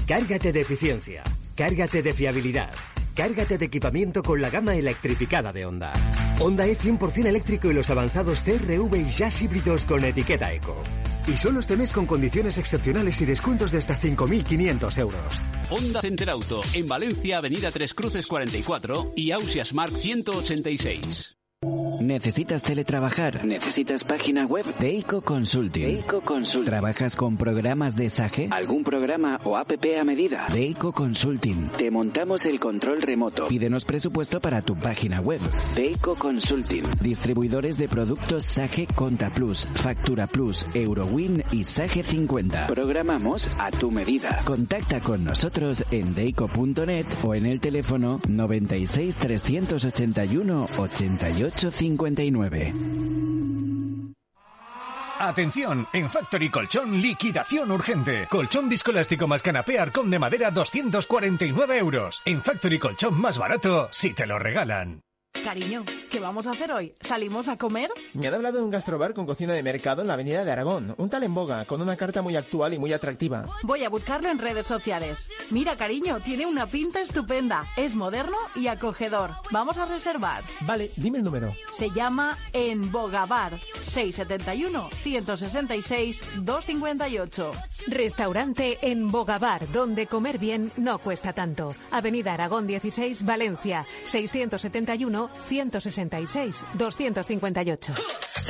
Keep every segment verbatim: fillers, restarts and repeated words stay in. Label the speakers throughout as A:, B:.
A: Cárgate de eficiencia. Cárgate de fiabilidad. Cárgate de equipamiento con la gama electrificada de Honda. Honda E cien por ciento eléctrico y los avanzados C R V y Jazz híbridos con etiqueta Eco. Y solo este mes con condiciones excepcionales y descuentos de hasta cinco mil quinientos euros.
B: Honda Center Auto, en Valencia, Avenida Tres Cruces cuarenta y cuatro y Ausias Mark ciento ochenta y seis.
C: ¿Necesitas teletrabajar? ¿Necesitas página web? Deico Consulting. Deico Consulting. ¿Trabajas con programas de S A G E? ¿Algún programa o app a medida? Deico Consulting. Te montamos el control remoto. Pídenos presupuesto para tu página web. Deico Consulting. Distribuidores de productos S A G E Conta Plus, Factura Plus, Eurowin y S A G E cincuenta. Programamos a tu medida. Contacta con nosotros en deico punto net o en el teléfono noventa y seis, trescientos ochenta y uno, ochenta y ocho cincuenta y nueve.
D: Atención, en Factory Colchón, liquidación urgente. Colchón viscoelástico más canapé Arcón de madera, doscientos cuarenta y nueve euros. En Factory Colchón más barato, si te lo regalan.
E: Cariño, ¿qué vamos a hacer hoy? ¿Salimos a comer?
F: Me han hablado de un gastrobar con cocina de mercado en la avenida de Aragón. Un tal en boga, con una carta muy actual y muy atractiva.
E: Voy a buscarlo en redes sociales. Mira, cariño, tiene una pinta estupenda. Es moderno y acogedor. Vamos a reservar.
F: Vale, dime el número.
E: Se llama En Boga Bar. seiscientos setenta y uno, ciento sesenta y seis, doscientos cincuenta y ocho.
G: Restaurante En Boga Bar, donde comer bien no cuesta tanto. Avenida Aragón dieciséis, Valencia. seiscientos setenta y uno, ciento sesenta y seis, doscientos cincuenta y ocho.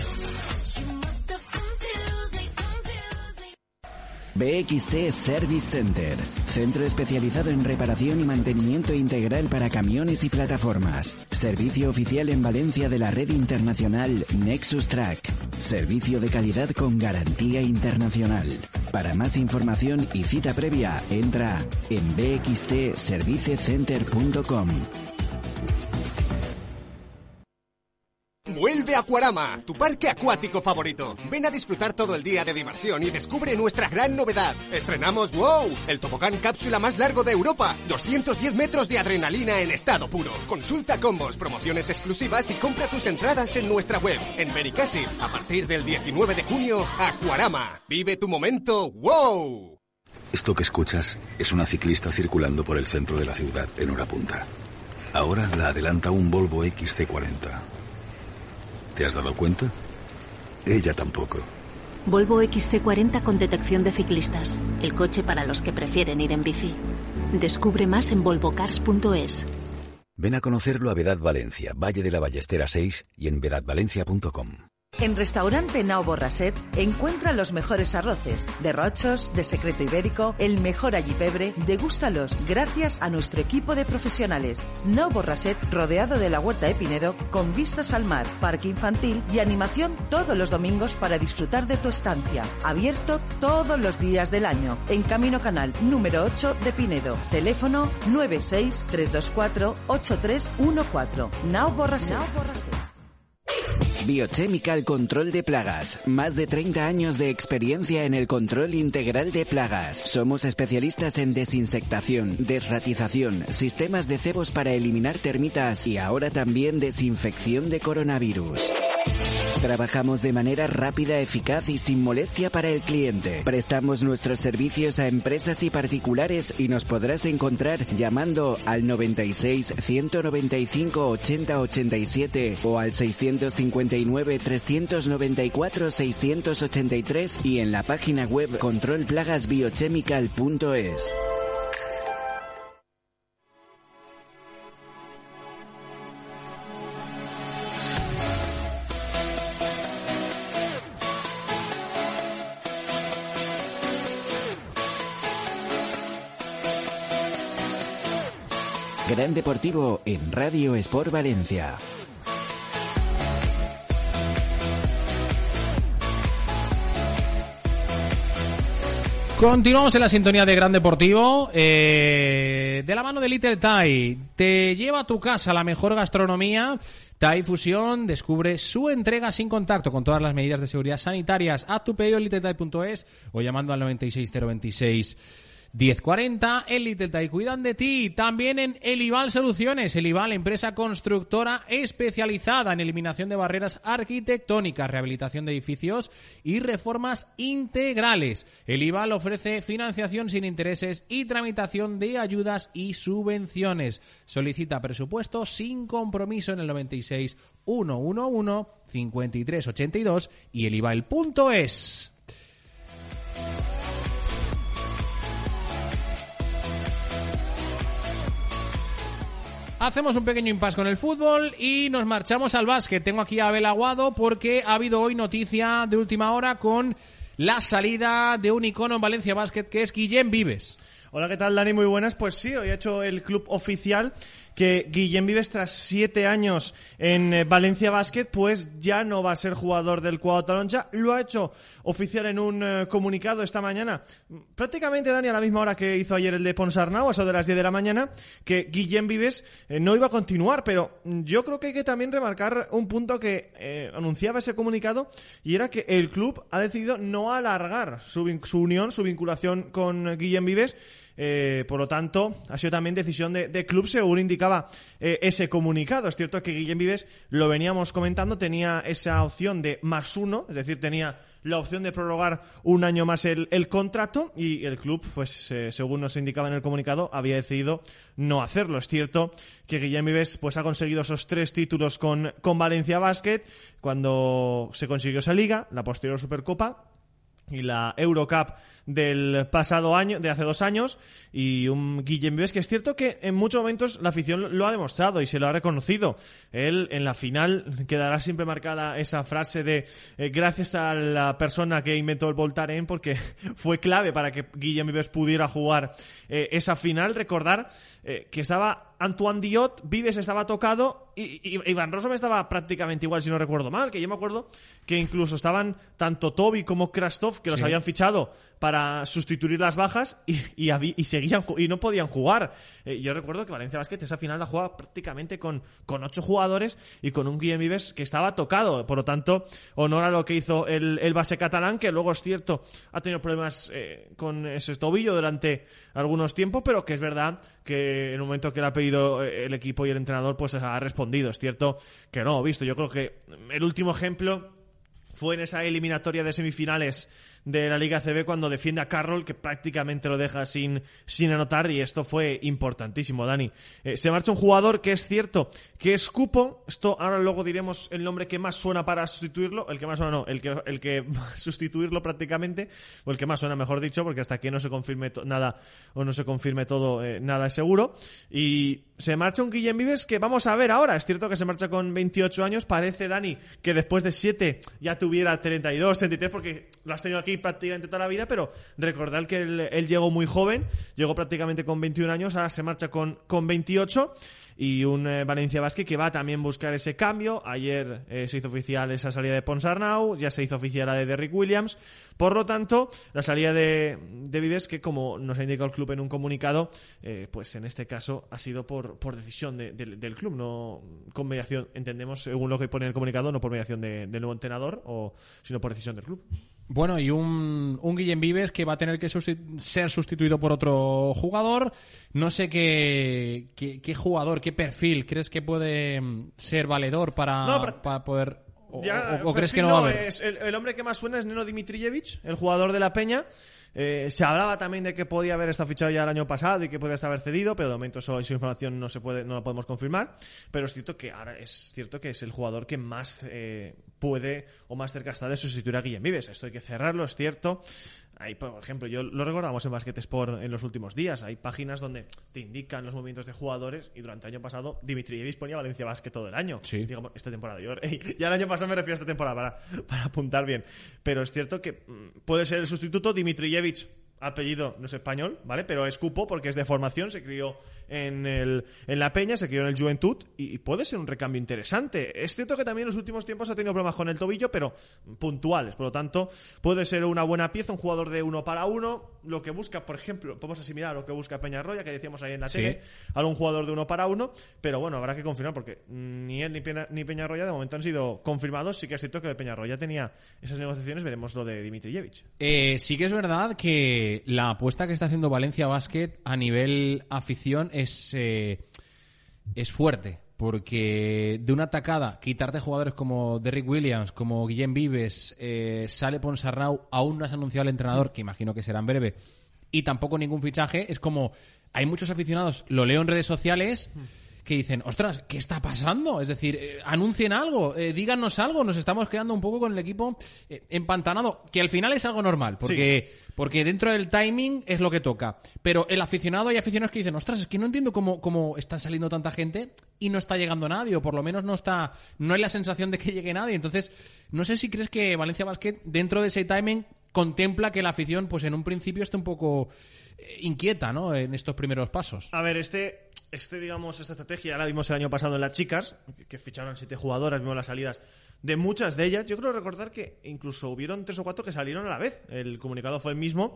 C: B X T Service Center, centro especializado en reparación y mantenimiento integral para camiones y plataformas. Servicio oficial en Valencia de la red internacional Nexus Track. Servicio de calidad con garantía internacional. Para más información y cita previa, entra en b x t service center punto com.
H: Vuelve a Aquarama, tu parque acuático favorito. Ven a disfrutar todo el día de diversión y descubre nuestra gran novedad. Estrenamos WOW, el tobogán cápsula más largo de Europa. doscientos diez metros de adrenalina en estado puro. Consulta combos, promociones exclusivas y compra tus entradas en nuestra web. En Benicàssim, a partir del diecinueve de junio, Aquarama. Vive tu momento WOW.
I: Esto que escuchas es una ciclista circulando por el centro de la ciudad en hora punta. Ahora la adelanta un Volvo X C cuarenta. ¿Te has dado cuenta? Ella tampoco.
J: Volvo X C cuarenta con detección de ciclistas. El coche para los que prefieren ir en bici. Descubre más en volvo cars punto es.
I: Ven a conocerlo a Vedad Valencia, Valle de la Ballestera seis y en vedad valencia punto com.
K: En Restaurante Nao Borrasset encuentra los mejores arroces, de Rochos, de Secreto Ibérico, el mejor allipebre. Degústalos gracias a nuestro equipo de profesionales. Nao Borrasset, rodeado de la Huerta de Pinedo, con vistas al mar, parque infantil y animación todos los domingos para disfrutar de tu estancia. Abierto todos los días del año. En Camino Canal número ocho de Pinedo. Teléfono nueve seis, tres dos cuatro, ocho tres uno cuatro. Nao Borrasset. Nao Borrasset.
C: Biochemical Control de Plagas. Más de treinta años de experiencia en el control integral de plagas. Somos especialistas en desinsectación, desratización, sistemas de cebos para eliminar termitas y ahora también desinfección de coronavirus. Trabajamos de manera rápida, eficaz y sin molestia para el cliente. Prestamos nuestros servicios a empresas y particulares y nos podrás encontrar llamando al noventa y seis, ciento noventa y cinco, ochenta, ochenta y siete o al seiscientos cincuenta y nueve, trescientos noventa y cuatro, seiscientos ochenta y tres y en la página web control plagas biochemical punto es. Gran Deportivo en Radio Sport Valencia.
L: Continuamos en la sintonía de Gran Deportivo, eh, de la mano de Little Thai. Te lleva a tu casa la mejor gastronomía. Thai Fusión descubre su entrega sin contacto con todas las medidas de seguridad sanitarias. Haz tu pedido en little thai punto es o llamando al noventa y seis, cero veintiséis, diez cuarenta. En Little Tai cuidan de ti. También en Elival Soluciones. Elival, empresa constructora especializada en eliminación de barreras arquitectónicas, rehabilitación de edificios y reformas integrales. Elival ofrece financiación sin intereses y tramitación de ayudas y subvenciones. Solicita presupuesto sin compromiso en el noventa y seis, ciento once, cincuenta y tres ochenta y dos y elival punto es. Hacemos un pequeño impasse con el fútbol y nos marchamos al básquet. Tengo aquí a Abel Aguado porque ha habido hoy noticia de última hora con la salida de un icono en Valencia Basket, que es Guillem Vives.
M: Hola, ¿qué tal, Dani? Muy buenas. Pues sí, hoy ha hecho el club oficial que Guillem Vives, tras siete años en eh, Valencia Basket, pues ya no va a ser jugador del cuadro taronja. Lo ha hecho oficial en un eh, comunicado esta mañana, prácticamente, Dani, a la misma hora que hizo ayer el de Ponsarnau, a eso de las diez de la mañana, que Guillem Vives eh, no iba a continuar, pero yo creo que hay que también remarcar un punto que eh, anunciaba ese comunicado, y era que el club ha decidido no alargar su, vin- su unión, su vinculación con Guillem Vives. Eh, por lo tanto, ha sido también decisión de, de club, según indicaba eh, ese comunicado. Es cierto que Guillem Vives, lo veníamos comentando, tenía esa opción de más uno, es decir, tenía la opción de prorrogar un año más el, el contrato, y el club, pues eh, según nos indicaba en el comunicado, había decidido no hacerlo. Es cierto que Guillem Vives pues ha conseguido esos tres títulos con, con Valencia Basket, cuando se consiguió esa liga, la posterior Supercopa y la Eurocup del pasado año, de hace dos años, y un Guillem Vives que es cierto que en muchos momentos la afición lo ha demostrado y se lo ha reconocido. Él, en la final, quedará siempre marcada esa frase de eh, gracias a la persona que inventó el Voltaren, porque fue clave para que Guillem Vives pudiera jugar eh, esa final. Recordar eh, que estaba Antoine Diot, Vives estaba tocado y, y, y Van Rossum estaba prácticamente igual, si no recuerdo mal, que yo me acuerdo que incluso estaban tanto Toby como Krastov, que los sí. habían fichado para sustituir las bajas y, y, y seguían y no podían jugar. Eh, yo recuerdo que Valencia Basket esa final la jugaba prácticamente con, con ocho jugadores y con un Guillem Vives que estaba tocado. Por lo tanto, honor a lo que hizo el, el base catalán, que luego es cierto ha tenido problemas eh, con ese tobillo durante algunos tiempos, pero que es verdad que en el momento que le ha pedido el equipo y el entrenador, pues ha respondido. Es cierto que no, visto. Yo creo que el último ejemplo fue en esa eliminatoria de semifinales de la Liga A C B, cuando defiende a Carroll, que prácticamente lo deja sin, sin anotar, y esto fue importantísimo, Dani. Eh, se marcha un jugador que es cierto que es cupo, esto ahora luego diremos el nombre que más suena para sustituirlo, el que más suena no, el que, el que sustituirlo prácticamente, o el que más suena, mejor dicho, porque hasta que no se confirme to- nada, o no se confirme todo, eh, nada es seguro, y se marcha un Guillem Vives que vamos a ver ahora. Es cierto que se marcha con veintiocho años, parece, Dani, que después de siete ya tuviera treinta y dos, treinta y tres, porque lo has tenido aquí prácticamente toda la vida, pero recordad que él, él llegó muy joven, llegó prácticamente con veintiún años, ahora se marcha con, con veintiocho, y un eh, Valencia Basket que va a también buscar ese cambio. Ayer eh, se hizo oficial esa salida de Ponsarnau, ya se hizo oficial la de Derrick Williams. Por lo tanto, la salida de, de Vives, que como nos ha indicado el club en un comunicado, eh, pues en este caso ha sido por, por decisión de, de, del club, no con mediación, entendemos, según lo que pone en el comunicado, no por mediación de, del nuevo entrenador, o, sino por decisión del club.
L: Bueno, y un, un Guillem Vives que va a tener que sustitu- ser sustituido por otro jugador. No sé qué, qué, qué jugador, qué perfil crees que puede ser valedor para,
M: no, pero...
L: para poder... O,
M: ya,
L: o, o crees que no,
M: no
L: va a haber.
M: Es el, el hombre que más suena es Neno Dimitrijevic, el jugador de la Peña. Eh, se hablaba también de que podía haber estado fichado ya el año pasado y que podía estar haber cedido, pero de momento eso, esa información no se puede, no la podemos confirmar. Pero es cierto que ahora es cierto que es el jugador que más eh, puede o más cerca está de sustituir a Guillem Vives. Esto hay que cerrarlo, es cierto. Hay, por ejemplo, yo lo recordamos en Basket Sport en los últimos días. Hay páginas donde te indican los movimientos de jugadores, y durante el año pasado Dimitrijevic ponía Valencia Basket todo el año. Sí. Digamos, esta temporada. Yo, ey, ya el año pasado me refiero a esta temporada para, para apuntar bien. Pero es cierto que mmm, puede ser el sustituto. Dimitrijevic, apellido no es español, ¿vale? Pero es cupo porque es de formación, se crió en el en la Peña, se crió en el Juventud, y, y puede ser un recambio interesante. Es cierto que también en los últimos tiempos ha tenido problemas con el tobillo, pero puntuales. Por lo tanto, puede ser una buena pieza, un jugador de uno para uno. Lo que busca, por ejemplo, podemos asimilar a lo que busca Peñarroya, que decíamos ahí en la sí. tele, algún jugador de uno para uno, pero bueno, habrá que confirmar, porque ni él ni, Peña, ni Peñarroya de momento han sido confirmados. Sí que es cierto que Peñarroya tenía esas negociaciones, veremos lo de Dimitrijevic.
L: Eh, sí que es verdad que eh, la apuesta que está haciendo Valencia Basket a nivel afición es, eh, es fuerte. Porque de una atacada, quitarte jugadores como Derrick Williams, como Guillem Vives, eh, Sale Ponsarnau, aún no has anunciado el entrenador, que imagino que será en breve, y tampoco ningún fichaje, es como... Hay muchos aficionados, lo leo en redes sociales, que dicen, ostras, ¿qué está pasando? Es decir, eh, anuncien algo, eh, díganos algo, nos estamos quedando un poco con el equipo eh, empantanado, que al final es algo normal, porque, sí. porque dentro del timing es lo que toca. Pero el aficionado, hay aficionados que dicen, ostras, es que no entiendo cómo, cómo están saliendo tanta gente y no está llegando nadie, o por lo menos no está, no hay la sensación de que llegue nadie. Entonces, no sé si crees que Valencia Basket, dentro de ese timing, contempla que la afición, pues en un principio esté un poco eh, inquieta, ¿no?, en estos primeros pasos.
M: A ver, este... Este, digamos, esta estrategia ya la vimos el año pasado en las chicas, que, que ficharon siete jugadoras, vimos las salidas de muchas de ellas. Yo creo recordar que incluso hubieron tres o cuatro que salieron a la vez. El comunicado fue el mismo.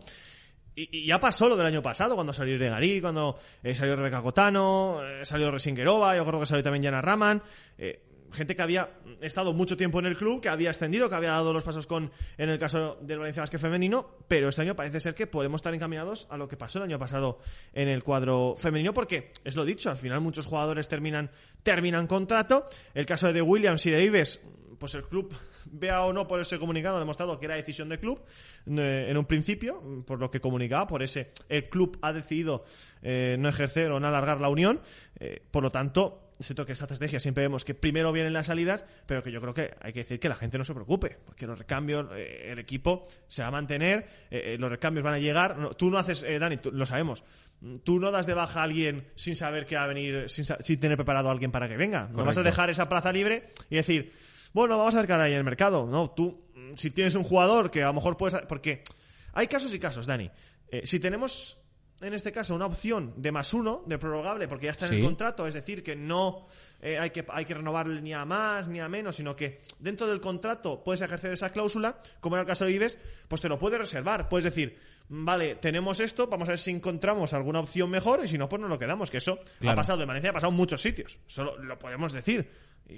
M: Y, y ya pasó lo del año pasado, cuando salió Regarí, cuando eh, salió Rebeca Cotano, eh, salió Resingerova, yo creo que salió también Jana Raman. Eh, gente que había estado mucho tiempo en el club, que había ascendido, que había dado los pasos con en el caso del Valencia Basket femenino, pero este año parece ser que podemos estar encaminados a lo que pasó el año pasado en el cuadro femenino, porque es lo dicho, al final muchos jugadores terminan terminan contrato. El caso de Williams y de Ives, pues el club, vea o no por ese comunicado, ha demostrado que era decisión del club eh, en un principio, por lo que comunicaba, por ese el club ha decidido eh, no ejercer o no alargar la unión, eh, por lo tanto siento que esta estrategia siempre vemos que primero vienen las salidas, pero que yo creo que hay que decir que la gente no se preocupe, porque los recambios, eh, el equipo se va a mantener, eh, los recambios van a llegar. No, tú no haces, eh, Dani, tú, lo sabemos, tú no das de baja a alguien sin saber que va a venir, sin, sin tener preparado a alguien para que venga. Correcto. No vas a dejar esa plaza libre y decir, bueno, vamos a ver qué hay en el mercado. No, tú, si tienes un jugador que a lo mejor puedes... Porque hay casos y casos, Dani. Eh, si tenemos... En este caso, una opción de más uno, de prorrogable, porque ya está en sí. el contrato, es decir, que no eh, hay que hay que renovarle ni a más ni a menos, sino que dentro del contrato puedes ejercer esa cláusula, como era el caso de Ives, pues te lo puedes reservar. Puedes decir, vale, tenemos esto, vamos a ver si encontramos alguna opción mejor, y si no, pues nos lo quedamos. Que eso claro. ha pasado de Valencia, ha pasado en muchos sitios. Solo lo podemos decir. Y,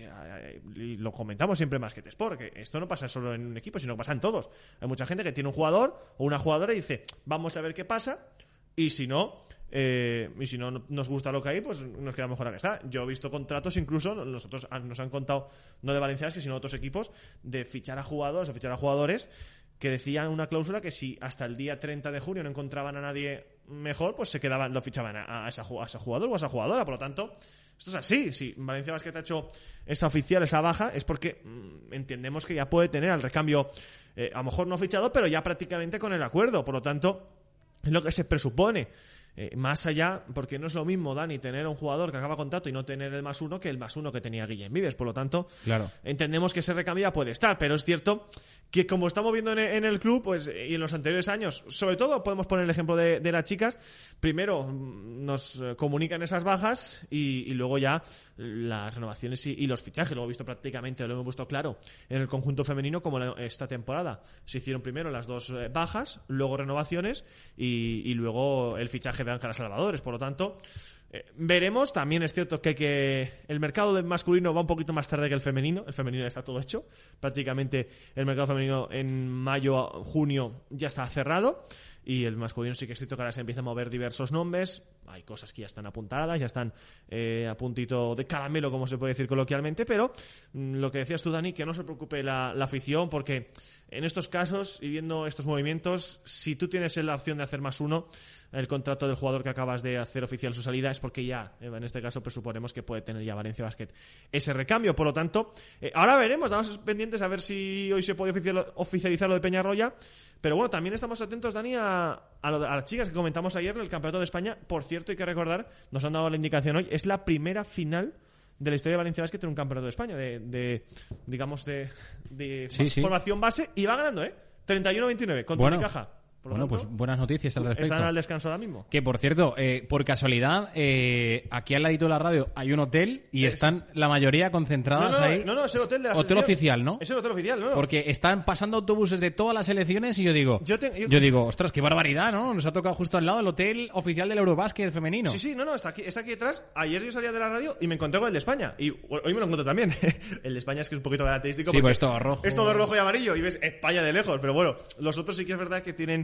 M: y lo comentamos siempre en Basket Sport, que esto no pasa solo en un equipo, sino que pasa en todos. Hay mucha gente que tiene un jugador o una jugadora y dice, vamos a ver qué pasa. Y si no, eh, y si no nos gusta lo que hay, pues nos queda mejor a que está. Yo he visto contratos, incluso nosotros nos han contado, no de Valencia, sino de otros equipos, de fichar a jugadores o fichar a jugadores que decían una cláusula que si hasta el día treinta de junio no encontraban a nadie mejor, pues se quedaban, lo fichaban a, a, esa, a ese jugador o a esa jugadora. Por lo tanto, esto es así. Si Valencia Basket ha hecho esa oficial, esa baja, es porque mmm, entendemos que ya puede tener al recambio, eh, a lo mejor no fichado, pero ya prácticamente con el acuerdo. Por lo tanto, es lo que se presupone. Eh, más allá, porque no es lo mismo, Dani, tener un jugador que acaba contrato y no tener el más uno que el más uno que tenía Guillem Vives. Por lo tanto, claro. entendemos que ese recambio ya puede estar, pero es cierto que como estamos viendo en, en el club, pues y en los anteriores años, sobre todo podemos poner el ejemplo de, de las chicas, primero nos comunican esas bajas y, y luego ya las renovaciones y, y los fichajes. Lo hemos visto prácticamente, lo hemos visto claro en el conjunto femenino, como la, esta temporada se hicieron primero las dos bajas, luego renovaciones y, y luego el fichaje de Ángela Salvadores. Por lo tanto, eh, veremos. También es cierto que, que el mercado del masculino va un poquito más tarde que el femenino. El femenino ya está todo hecho. Prácticamente el mercado femenino en mayo, junio ya está cerrado. Y el masculino sí que es cierto que ahora se empieza a mover diversos nombres. Hay cosas que ya están apuntadas, ya están eh, a puntito de caramelo, como se puede decir coloquialmente, pero mmm, lo que decías tú, Dani, que no se preocupe la, la afición, porque en estos casos y viendo estos movimientos, si tú tienes la opción de hacer más uno, el contrato del jugador que acabas de hacer oficial su salida, es porque ya, en este caso, presuponemos que puede tener ya Valencia Basket ese recambio. Por lo tanto, eh, ahora veremos, estamos pendientes a ver si hoy se puede oficial, oficializar lo de Peñarroya, pero bueno, también estamos atentos, Dani, a, a, lo de, a las chicas que comentamos ayer en el Campeonato de España. Por cierto, hay que recordar, nos han dado la indicación hoy, es la primera final de la historia de Valencia Basket en un Campeonato de España, de, de digamos, de, de sí, sí. formación base, y va ganando, ¿eh? treinta y uno a veintinueve contra bueno. Unicaja. Por
L: bueno, tanto, pues buenas noticias al respecto.
M: Están al descanso ahora mismo.
L: Que, por cierto, eh, por casualidad, eh, aquí al ladito de la radio hay un hotel y es... están la mayoría concentradas
M: no, no,
L: ahí.
M: No, no, es el hotel de la
L: Hotel oficial, ¿no?
M: Es el hotel oficial, ¿no?
L: Porque están pasando autobuses de todas las selecciones y yo digo, yo, te, yo... yo digo, ostras, qué barbaridad, ¿no? Nos ha tocado justo al lado el hotel oficial del Eurobásquet femenino.
M: Sí, sí, no, no, está aquí, está aquí detrás. Ayer yo salía de la radio y me encontré con el de España. Y hoy me lo encuentro también. El de España es que es un poquito característico.
L: Sí, pues es todo rojo.
M: Es todo rojo y amarillo y ves España de lejos. Pero bueno, los otros sí que es verdad que tienen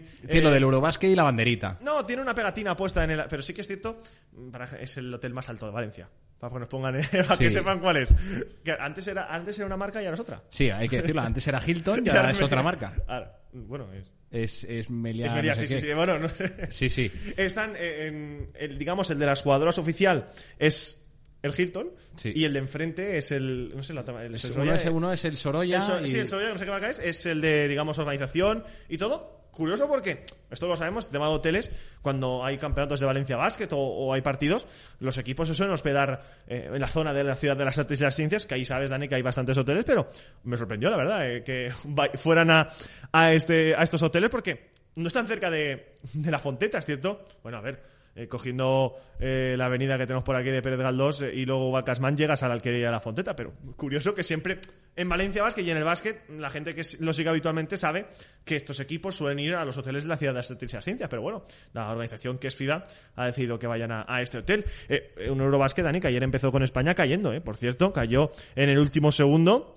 M: también...
L: Sí,
M: eh,
L: lo del Eurobasket y la banderita.
M: No, tiene una pegatina puesta en el... Pero sí que es cierto, para, es el hotel más alto de Valencia. Para que nos pongan, eh, para
L: Sí.
M: que sepan cuál es. Que antes era, antes era una marca y ahora es otra.
L: Sí, hay que decirlo. Antes era Hilton y
M: Y
L: ahora
M: ahora
L: es
M: me-
L: otra marca.
M: Ahora, bueno, es...
L: Es, es Meliá,
M: Es Meliá,
L: no sé
M: sí,
L: qué.
M: sí, sí, bueno, no sé.
L: Sí, sí.
M: Están en, el, digamos, el de las jugadoras oficial es el Hilton
L: Sí.
M: y el de enfrente es el, no sé, la, el,
L: Es-
M: el
L: uno, es, uno es el Sorolla.
M: el So-
L: y-
M: Sí, el Sorolla, no sé qué marca es, es el de, digamos, organización y todo. Curioso porque, esto lo sabemos, el tema de hoteles, cuando hay campeonatos de Valencia Basket o, o hay partidos, los equipos se suelen hospedar eh, en la zona de la ciudad de las artes y las ciencias, que ahí sabes, Dani, que hay bastantes hoteles, pero me sorprendió, la verdad, eh, que va- fueran a, a, este, a estos hoteles porque no están cerca de, de la Fonteta, ¿es cierto? Bueno, a ver... Eh, cogiendo eh, la avenida que tenemos por aquí de Pérez Galdós eh, y luego Valcasmán llegas a la Alquería de la Fonteta, pero curioso que siempre en Valencia Basket y en el básquet la gente que lo sigue habitualmente sabe que estos equipos suelen ir a los hoteles de la ciudad de las artes y las ciencias, pero bueno, la organización que es FIBA ha decidido que vayan a, a este hotel. Eh, un Eurobasket, Dani, que ayer empezó con España cayendo, eh, por cierto, cayó en el último segundo.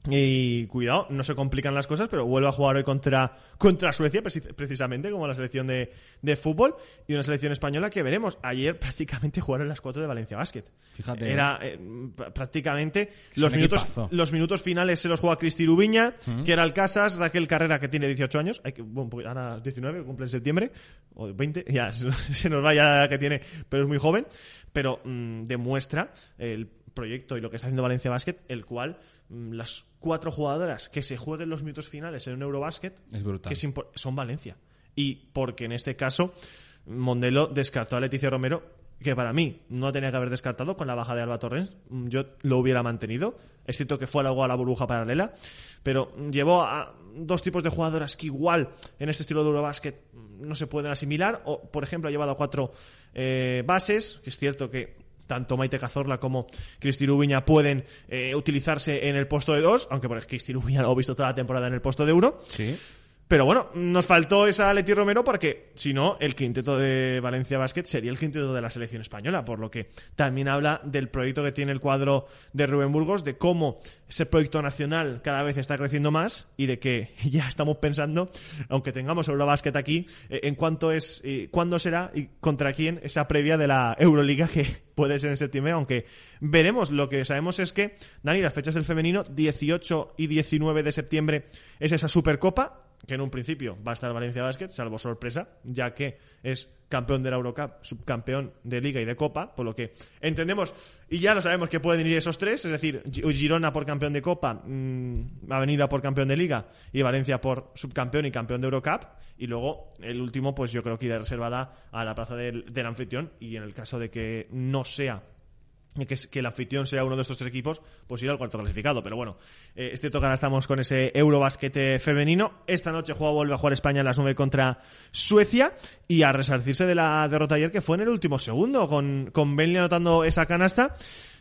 M: Y cuidado, no se complican las cosas, pero vuelve a jugar hoy contra, contra Suecia, precis- precisamente, como la selección de, de fútbol, y una selección española que veremos. Ayer prácticamente jugaron las cuatro de Valencia Basket.
L: Fíjate.
M: Era eh, pr- prácticamente
L: Es
M: los
L: un
M: minutos,
L: equipazo.
M: los minutos finales se los juega Cristi Rubiña,
L: Ujú.
M: que era el Casas, Raquel Carrera, que tiene dieciocho años, hay que, bueno, pues ahora diecinueve, cumple en septiembre, o veinte, ya se, se nos va ya que tiene, pero es muy joven, pero mm, demuestra el proyecto y lo que está haciendo Valencia Basket, el cual mm, las cuatro jugadoras que se jueguen los minutos finales en un Eurobasket
L: Es brutal.
M: que es impo- son Valencia. Y porque en este caso Mondelo descartó a Leticia Romero, que para mí no tenía que haber descartado con la baja de Alba Torrens. Mm, Yo lo hubiera mantenido. Es cierto que fue luego a la burbuja paralela, pero mm, llevó a dos tipos de jugadoras que igual en este estilo de Eurobasket mm, no se pueden asimilar. O, por ejemplo, ha llevado a cuatro eh, bases, que es cierto que tanto Maite Cazorla como Cristi Rubiña pueden eh, utilizarse en el puesto de dos, aunque por Cristi Rubiña lo he visto toda la temporada en el puesto de uno.
L: Sí.
M: Pero bueno, nos faltó esa Leti Romero porque, si no, el quinteto de Valencia Basket sería el quinteto de la selección española, por lo que también habla del proyecto que tiene el cuadro de Rubén Burgos, de cómo ese proyecto nacional cada vez está creciendo más y de que ya estamos pensando, aunque tengamos Eurobasket aquí, eh, en cuánto es, eh, cuándo será y contra quién esa previa de la Euroliga que puede ser en septiembre, aunque veremos. Lo que sabemos es que, Dani, las fechas del femenino, dieciocho y diecinueve de septiembre es esa Supercopa, que en un principio va a estar Valencia Basket, salvo sorpresa, ya que es campeón de la Eurocup, subcampeón de Liga y de Copa, por lo que entendemos, y ya lo sabemos, que pueden ir esos tres, es decir, Gi- Girona por campeón de Copa, mmm, Avenida por campeón de Liga y Valencia por subcampeón y campeón de Eurocup, y luego el último, pues yo creo que irá reservada a la plaza del, del anfitrión, y en el caso de que no sea que, es- que el anfitrión sea uno de estos tres equipos, pues irá al cuarto clasificado. Pero bueno, eh, este toque ahora estamos con ese Eurobasket eh, femenino. Esta noche juega, vuelve a jugar España en las nueve contra Suecia y a resarcirse de la derrota ayer, que fue en el último segundo, con, con Bentley anotando esa canasta.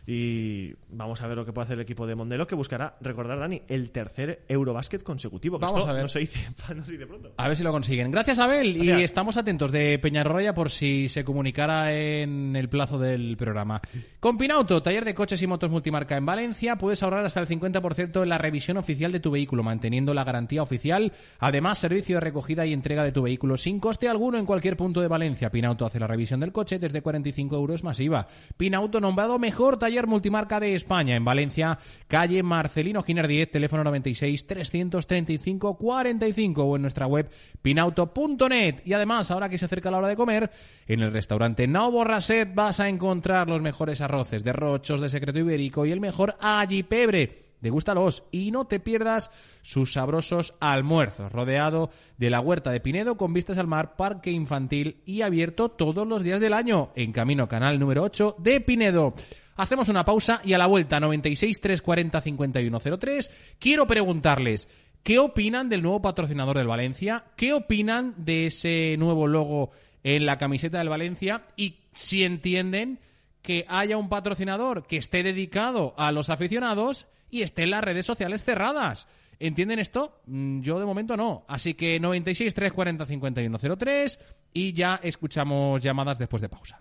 M: Y vamos a ver lo que puede hacer el equipo de Mondelo, que buscará, recordar, Dani, el tercer Eurobasket consecutivo. Que
L: Vamos
M: esto
L: a ver.
M: No se dice, no se dice pronto.
L: A ver si lo consiguen. Gracias, Abel.
M: Gracias.
L: Y estamos atentos de Peñarroya por si se comunicara en el plazo del programa. Con Pinauto, taller de coches y motos multimarca en Valencia, puedes ahorrar hasta el cincuenta por ciento en la revisión oficial de tu vehículo, manteniendo la garantía oficial. Además, servicio de recogida y entrega de tu vehículo sin coste alguno en cualquier punto de Valencia. Pinauto hace la revisión del coche desde cuarenta y cinco euros más I V A. Pinauto nombrado mejor taller multimarca de España en Valencia, calle Marcelino Giner diez, teléfono noventa y seis, trescientos treinta y cinco, cuarenta y cinco, o en nuestra web pinauto punto net. Y además, ahora que se acerca la hora de comer, en el restaurante Nau Borraset vas a encontrar los mejores arroces de Rochos, de Secreto Ibérico y el mejor allipebre. Degústalos y no te pierdas sus sabrosos almuerzos, rodeado de la huerta de Pinedo con vistas al mar, parque infantil y abierto todos los días del año, en camino canal número ocho de Pinedo. Hacemos una pausa y a la vuelta, noventa y seis, trescientos cuarenta, cincuenta y uno cero tres, quiero preguntarles ¿qué opinan del nuevo patrocinador del Valencia? ¿Qué opinan de ese nuevo logo en la camiseta del Valencia? Y si entienden que haya un patrocinador que esté dedicado a los aficionados y esté en las redes sociales cerradas. ¿Entienden esto? Mm, Yo de momento no. Así que noventa y seis, trescientos cuarenta, cincuenta y uno cero tres y ya escuchamos llamadas después de pausa.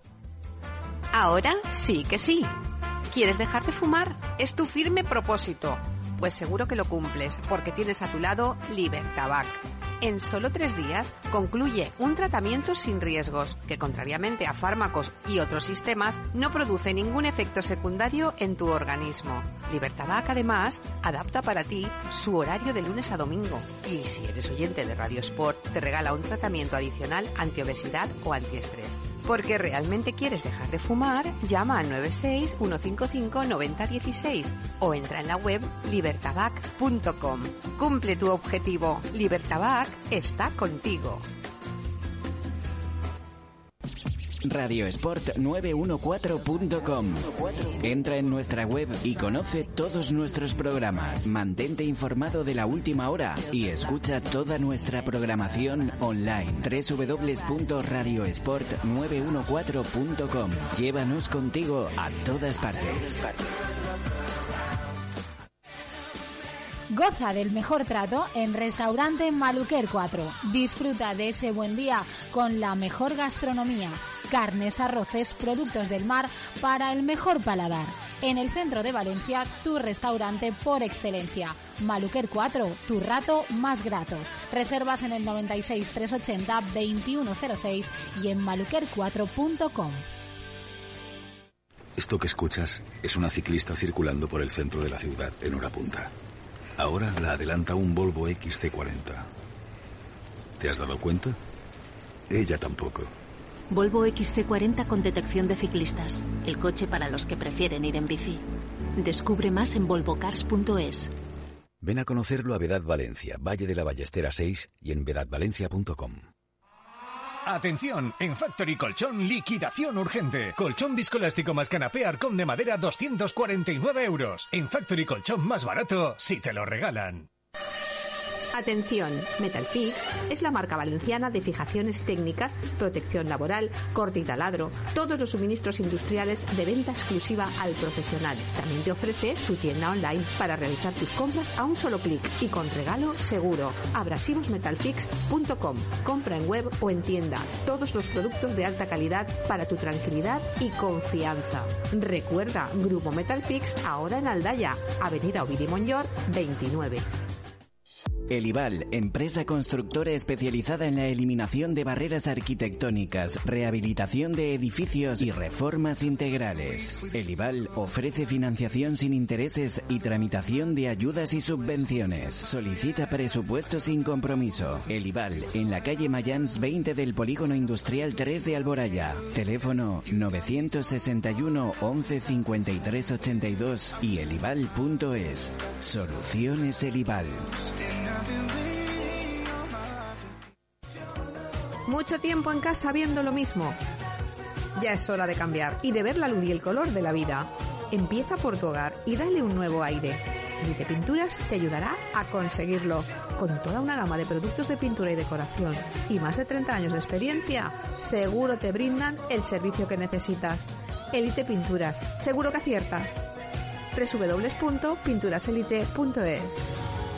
N: Ahora sí que sí. ¿Quieres dejar de fumar? Es tu firme propósito. Pues seguro que lo cumples, porque tienes a tu lado Libertabac. en solo tres días. Concluye un tratamiento sin riesgos, que contrariamente a fármacos y otros sistemas, no produce ningún efecto secundario en tu organismo. Libertavac, además, adapta para ti su horario de lunes a domingo. Y si eres oyente de Radio Sport, te regala un tratamiento adicional antiobesidad o antiestrés. Porque realmente quieres dejar de fumar, llama al nueve seis uno cinco cinco nueve cero uno seis o entra en la web libertavac punto com. Cumple tu objetivo. Libertavac está contigo.
C: radiosport nueve uno cuatro punto com. Entra en nuestra web y conoce todos nuestros programas. Mantente informado de la última hora y escucha toda nuestra programación online. doble u doble u doble u punto radiosport nueve uno cuatro punto com. Llévanos contigo a todas partes.
O: Goza del mejor trato en Restaurante Maluquer cuatro. Disfruta de ese buen día con la mejor gastronomía. Carnes, arroces, productos del mar para el mejor paladar. En el centro de Valencia, tu restaurante por excelencia. Maluquer cuatro, tu rato más grato. Reservas en el noventa y seis trescientos ochenta veintiuno cero seis y en maluquer cuatro punto com.
I: Esto que escuchas es una ciclista circulando por el centro de la ciudad en hora punta. Ahora la adelanta un Volvo equis ce cuarenta. ¿Te has dado cuenta? Ella tampoco.
J: Volvo equis ce cuarenta con detección de ciclistas. El coche para los que prefieren ir en bici. Descubre más en volvo cars punto es.
P: Ven a conocerlo a Vedad Valencia, Valle de la Ballestera seis y en vedad valencia punto com.
D: Atención, en Factory Colchón, liquidación urgente. Colchón viscoelástico más canapé Arcón de madera, doscientos cuarenta y nueve euros. En Factory Colchón más barato, si te lo regalan.
N: Atención, Metalfix es la marca valenciana de fijaciones técnicas, protección laboral, corte y taladro, todos los suministros industriales de venta exclusiva al profesional. También te ofrece su tienda online para realizar tus compras a un solo clic y con regalo seguro. abrasivos metalfix punto com. Compra en web o en tienda. Todos los productos de alta calidad para tu tranquilidad y confianza. Recuerda, Grupo Metalfix ahora en Aldaya, Avenida Ovidi Monllor veintinueve.
C: Elival, empresa constructora especializada en la eliminación de barreras arquitectónicas, rehabilitación de edificios y reformas integrales. Elival ofrece financiación sin intereses y tramitación de ayudas y subvenciones. Solicita presupuesto sin compromiso. Elival, en la calle Mayans veinte del Polígono Industrial tres de Alboraya. Teléfono novecientos sesenta y uno once cincuenta y tres ochenta y dos y elival punto es. Soluciones Elival.
N: Mucho tiempo en casa viendo lo mismo. Ya es hora de cambiar y de ver la luz y el color de la vida. Empieza por tu hogar y dale un nuevo aire. Elite Pinturas te ayudará a conseguirlo. Con toda una gama de productos de pintura y decoración y más de treinta años de experiencia, seguro te brindan el servicio que necesitas. Elite Pinturas, seguro que aciertas. doble u doble u doble u punto pinturas elite punto es.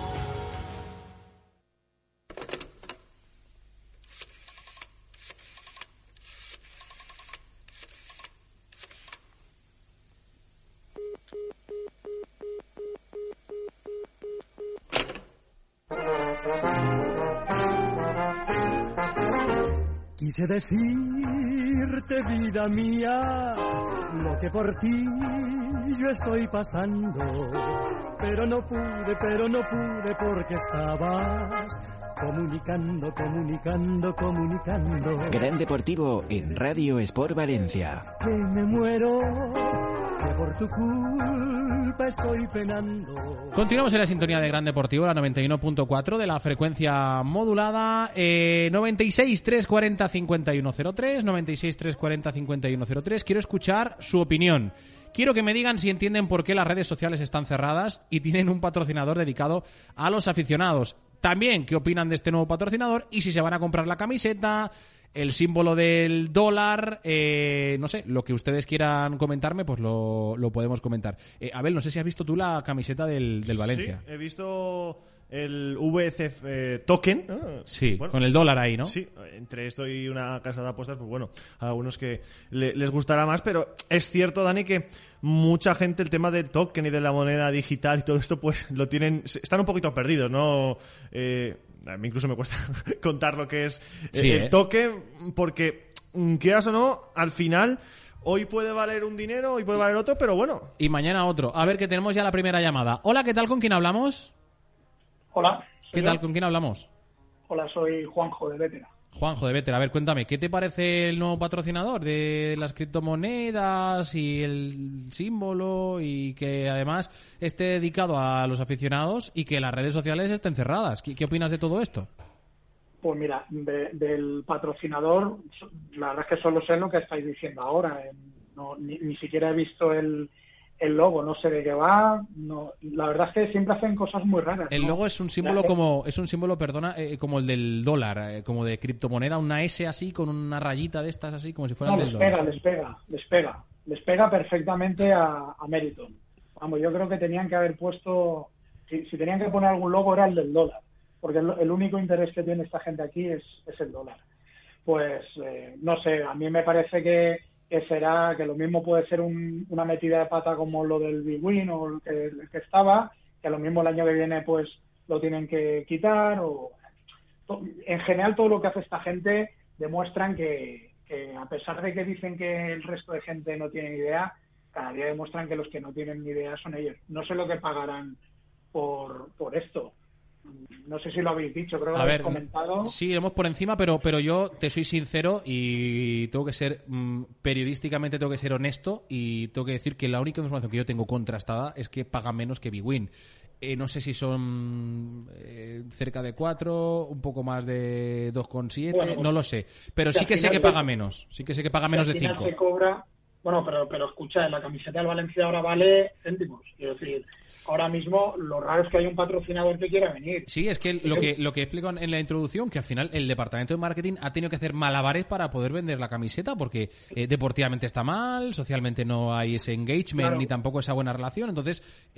Q: Quise decirte, vida mía, lo que por ti yo estoy pasando, pero no pude, pero no pude porque estabas comunicando, comunicando, comunicando.
C: Gran Deportivo en Radio Sport Valencia.
Q: Que me muero, que por tu culpa estoy penando.
L: Continuamos en la sintonía de Gran Deportivo, la noventa y uno punto cuatro de la frecuencia modulada, eh, noventa y seis, trescientos cuarenta, cincuenta y uno cero tres, noventa y seis, trescientos cuarenta, cincuenta y uno cero tres. Quiero escuchar su opinión. Quiero que me digan si entienden por qué las redes sociales están cerradas y tienen un patrocinador dedicado a los aficionados. También, ¿qué opinan de este nuevo patrocinador? Y si se van a comprar la camiseta, el símbolo del dólar, eh, no sé, lo que ustedes quieran comentarme, pues lo, lo podemos comentar. Eh, Abel, no sé si has visto tú la camiseta del, del Valencia.
M: Sí, he visto el V C eh, Token. ¿no?
L: Sí,
M: bueno,
L: con el dólar ahí, ¿no?
M: Sí, entre esto y una casa de apuestas, pues bueno, a algunos que le, les gustará más, pero es cierto, Dani, que mucha gente el tema del token y de la moneda digital y todo esto, pues lo tienen, están un poquito perdidos, ¿no? Eh, a mí incluso me cuesta contar lo que es
L: Sí,
M: el
L: ¿eh?
M: toque, porque quieras o no, al final hoy puede valer un dinero, hoy puede valer otro, pero bueno.
L: Y mañana otro. A ver, que tenemos ya la primera llamada. Hola, ¿qué tal? ¿Con quién hablamos?
R: Hola.
L: ¿Qué tal? ¿Con quién hablamos?
R: Hola, soy Juanjo de Vétera.
L: Juanjo de Vétera. A ver, cuéntame, ¿qué te parece el nuevo patrocinador de las criptomonedas y el símbolo y que además esté dedicado a los aficionados y que las redes sociales estén cerradas? ¿Qué, qué opinas de todo esto?
R: Pues mira, de- del patrocinador, la verdad es que solo sé lo que estáis diciendo ahora. eh, No, ni, ni siquiera he visto el, el logo, no sé de qué va. No, la verdad es que siempre hacen cosas muy raras.
L: El
R: ¿no?
L: logo es un símbolo
R: La-
L: como es un símbolo, perdona, eh, como el del dólar, eh, como de criptomoneda, una S así con una rayita de estas así como si fuera
R: No,
L: el del
R: les pega,
L: dólar.
R: les pega, les pega. Les pega perfectamente a, a Meriton. Vamos, yo creo que tenían que haber puesto, si, si tenían que poner algún logo era el del dólar, porque el, el único interés que tiene esta gente aquí es, es el dólar. Pues, eh, no sé, a mí me parece que, que será, que lo mismo puede ser un- una metida de pata como lo del Big Win o el que, el que estaba, que a lo mismo el año que viene pues lo tienen que quitar, o to- en general todo lo que hace esta gente demuestran que, que a pesar de que dicen que el resto de gente no tiene idea, cada día demuestran que los que no tienen ni idea son ellos. No sé lo que pagarán por, por esto. No sé si lo habéis dicho, creo que
L: A
R: lo habéis
L: ver,
R: comentado.
L: sí, iremos por encima, pero, pero yo te soy sincero y tengo que ser, mm, periodísticamente tengo que ser honesto y tengo que decir que la única información que yo tengo contrastada es que paga menos que Big Win. Eh, no sé si son eh, cerca de cuatro, un poco más de dos coma siete,
R: Bueno,
L: no lo sé. Pero
R: que
L: sí
R: al
L: que sé
R: final
L: que
R: te-
L: paga menos, sí que sé que paga menos de
R: Al final
L: cinco.
R: se cobra, bueno, pero, pero escucha, la camiseta del Valencia ahora vale céntimos. Quiero decir, ahora mismo lo raro es que hay un patrocinador que quiera venir.
L: Sí, es que lo que lo que explico en la introducción, que al final el departamento de marketing ha tenido que hacer malabares para poder vender la camiseta, porque eh, deportivamente está mal, socialmente no hay ese engagement
R: Claro.
L: ni tampoco esa buena relación, entonces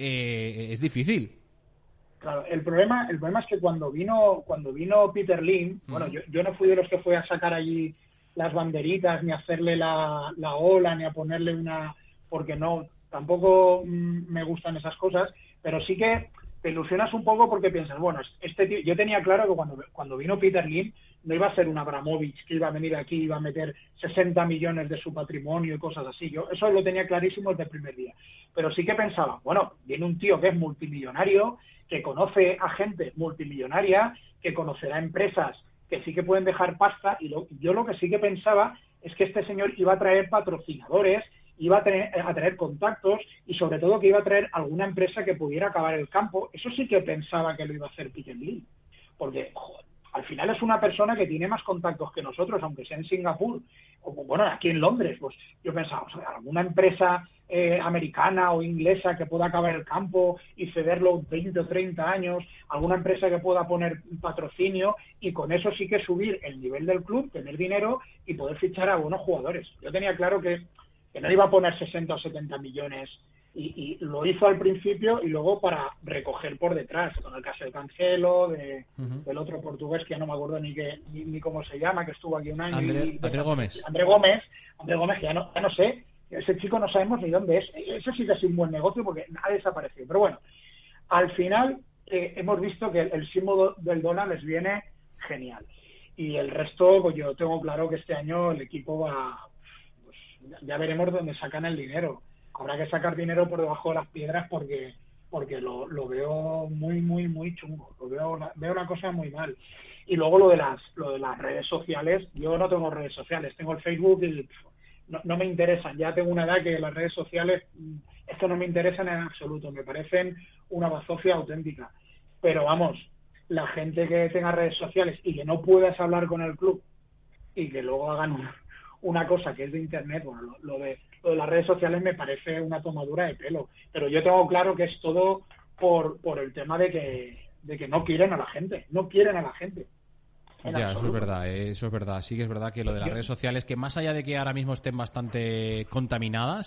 L: eh, es difícil.
R: Claro, el problema, el problema es que cuando vino, cuando vino Peter Lim, bueno, yo, yo no fui de los que fue a sacar allí las banderitas, ni a hacerle la, la ola, ni a ponerle una, porque no, tampoco mm, me gustan esas cosas, pero sí que te ilusionas un poco porque piensas, bueno, este tío, yo tenía claro que cuando, cuando vino Peter Lim no iba a ser un Abramovich que iba a venir aquí, iba a meter sesenta millones de su patrimonio y cosas así. Yo eso lo tenía clarísimo desde el primer día. Pero sí que pensaba, bueno, viene un tío que es multimillonario, que conoce a gente multimillonaria, que conocerá empresas que sí que pueden dejar pasta, y lo, yo lo que sí que pensaba es que este señor iba a traer patrocinadores, iba a traer, a traer contactos y sobre todo que iba a traer alguna empresa que pudiera acabar el campo. Eso sí que pensaba que lo iba a hacer Peter Lim, porque joder, al final es una persona que tiene más contactos que nosotros, aunque sea en Singapur, o bueno, aquí en Londres. Pues yo pensaba, o sea, alguna empresa eh, americana o inglesa que pueda acabar el campo y cederlo veinte o treinta años, alguna empresa que pueda poner patrocinio y con eso sí que subir el nivel del club, tener dinero y poder fichar a buenos jugadores. Yo tenía claro que, que no iba a poner sesenta o setenta millones y, y lo hizo al principio y luego para recoger por detrás, con el caso de Cancelo, de,
L: Ujú.
R: del otro portugués que ya no me acuerdo ni, que, ni, ni cómo se llama, que estuvo aquí un año.
L: André,
R: y,
L: André Gómez.
R: André Gómez, André Gómez, que ya no, ya no sé, ese chico no sabemos ni dónde es. Eso sí que es un buen negocio porque ha desaparecido. Pero bueno, al final eh, hemos visto que el, el símbolo del dólar les viene genial. Y el resto, pues yo tengo claro que este año el equipo va, pues ya veremos dónde sacan el dinero. Habrá que sacar dinero por debajo de las piedras porque porque lo, lo veo muy, muy, muy chungo. Lo veo, la- veo la cosa muy mal. Y luego lo de las lo de las redes sociales. Yo no tengo redes sociales, tengo el Facebook y pff, no, no me interesan. Ya tengo una edad que las redes sociales, mm, esto no me interesan en absoluto. Me parecen una bazofia auténtica. Pero vamos, la gente que tenga redes sociales y que no puedas hablar con el club y que luego hagan una, una cosa que es de internet, bueno, lo, lo de lo de las redes sociales me parece una tomadura de pelo, pero yo tengo claro que es todo por por el tema de que de que no quieren a la gente, no quieren a la gente. En
L: Ya, eso es
R: absoluto.
L: verdad, eh, eso es verdad. Sí que es verdad que lo de las redes sociales, que más allá de que ahora mismo estén bastante contaminadas,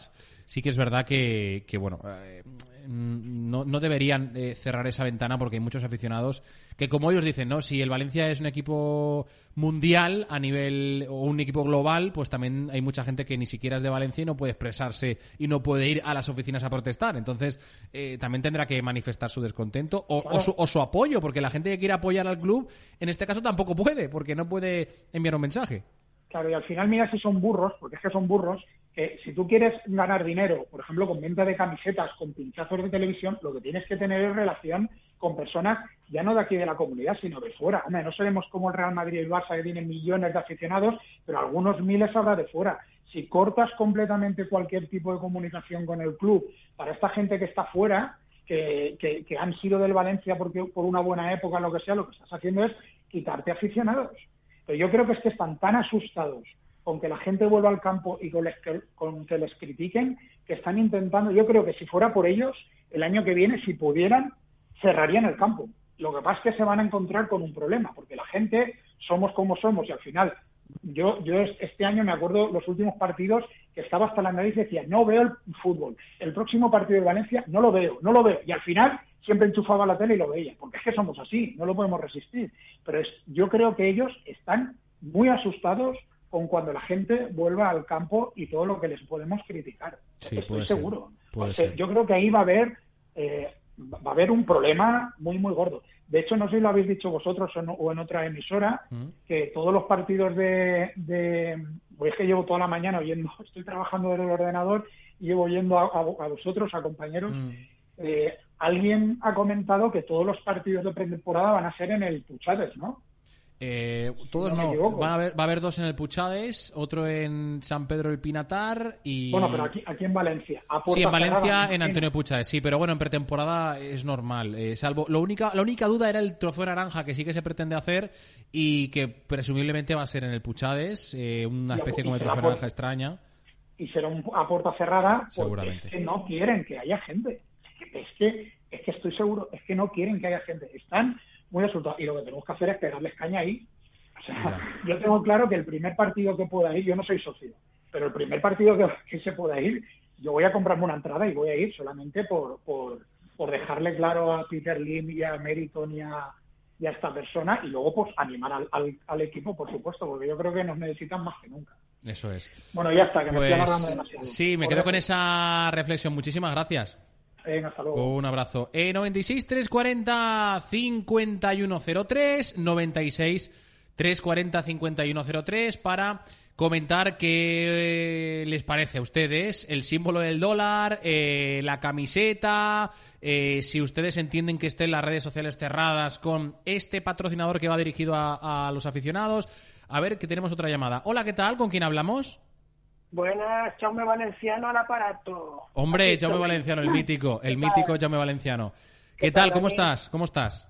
L: sí que es verdad que, que bueno, eh, no, no deberían eh, cerrar esa ventana porque hay muchos aficionados que, como ellos dicen, ¿no? Si el Valencia es un equipo mundial a nivel o un equipo global, pues también hay mucha gente que ni siquiera es de Valencia y no puede expresarse y no puede ir a las oficinas a protestar. Entonces, eh, también tendrá que manifestar su descontento o,
R: Claro.
L: o, su, o su apoyo, porque la gente que quiere apoyar al club, en este caso tampoco puede, porque no puede enviar un mensaje.
R: Claro, y al final mira si son burros, porque es que son burros, que si tú quieres ganar dinero, por ejemplo, con venta de camisetas, con pinchazos de televisión, lo que tienes que tener es relación con personas ya no de aquí de la comunidad, sino de fuera. Hombre, no seremos como el Real Madrid y el Barça, que tienen millones de aficionados, pero algunos miles habrá de fuera. Si cortas completamente cualquier tipo de comunicación con el club para esta gente que está fuera, que, que, que han sido del Valencia porque por una buena época, lo que sea, lo que estás haciendo es quitarte aficionados. Pero yo creo que es que están tan asustados con que la gente vuelva al campo y con, les, con que les critiquen, que están intentando, yo creo que si fuera por ellos, el año que viene, si pudieran, cerrarían el campo. Lo que pasa es que se van a encontrar con un problema, porque la gente somos como somos y al final, yo, yo este año me acuerdo los últimos partidos que estaba hasta la nariz y decía, no veo el fútbol, el próximo partido de Valencia no lo veo, no lo veo, y al final siempre enchufaba la tele y lo veía, porque es que somos así, no lo podemos resistir. Pero es, yo creo que ellos están muy asustados con cuando la gente vuelva al campo y todo lo que les podemos criticar.
L: Sí,
R: Estoy
L: puede ser,
R: seguro.
L: puede
R: Porque
L: ser.
R: yo creo que ahí va a haber eh, va a haber un problema muy, muy gordo. De hecho, no sé si lo habéis dicho vosotros o, no, o en otra emisora,
L: Mm.
R: que todos los partidos de, de... Pues es que llevo toda la mañana oyendo, estoy trabajando desde el ordenador y llevo oyendo a, a, a vosotros, a compañeros.
L: Mm.
R: Eh, alguien ha comentado que todos los partidos de pretemporada van a ser en el Puchades, ¿no?
L: Eh, todos
R: no me
L: no,
R: equivoco.
L: van a haber, va a haber dos en el Puchades, otro en San Pedro del Pinatar y...
R: Bueno, pero aquí, aquí en Valencia. A puerta
L: Sí, en Valencia,
R: cerrada, me
L: en
R: imagino.
L: Antonio Puchades, sí, pero bueno, en pretemporada es normal. Eh, salvo lo única, la única duda era el trofeo naranja, que sí que se pretende hacer y que presumiblemente va a ser en el Puchades, eh, una
R: Y a-
L: especie
R: y
L: como de
R: será
L: trofeo
R: por-
L: naranja extraña.
R: Y será un- a puerta cerrada porque
L: Seguramente.
R: es que no quieren que haya gente. Es que, es que estoy seguro, es que no quieren que haya gente. Están muy asustados y lo que tenemos que hacer es pegarles caña ahí. O sea, yo tengo claro que el primer partido que pueda ir, yo no soy socio, pero el primer partido que, que se pueda ir, yo voy a comprarme una entrada y voy a ir solamente por, por, por dejarle claro a Peter Lim y a Meriton y a, y a esta persona y luego pues animar al, al, al equipo, por supuesto, porque yo creo que nos necesitan más que nunca.
L: Eso es.
R: Bueno, ya está, que me estoy
L: Pues
R: alargando demasiado.
L: sí, me
R: Por
L: quedo
R: eso.
L: con esa reflexión. Muchísimas gracias.
R: Venga, hasta luego.
L: Un abrazo. Eh, noventa y seis, trescientos cuarenta, cincuenta y uno cero tres, noventa y seis, trescientos cuarenta, cincuenta y uno cero tres para comentar qué les parece a ustedes el símbolo del dólar, eh, la camiseta, eh, si ustedes entienden que estén las redes sociales cerradas con este patrocinador que va dirigido a, a los aficionados. A ver, que tenemos otra llamada. Hola, ¿qué tal? ¿Con quién hablamos?
S: Buenas, Jaume Valenciano al aparato.
L: Hombre,
S: Aquí
L: Jaume
S: estoy.
L: Valenciano, el mítico, el
S: ¿Qué tal?
L: mítico Jaume Valenciano. ¿Qué,
S: ¿Qué
L: tal?
S: tal,
L: ¿Cómo
S: Dani?
L: estás? ¿Cómo estás?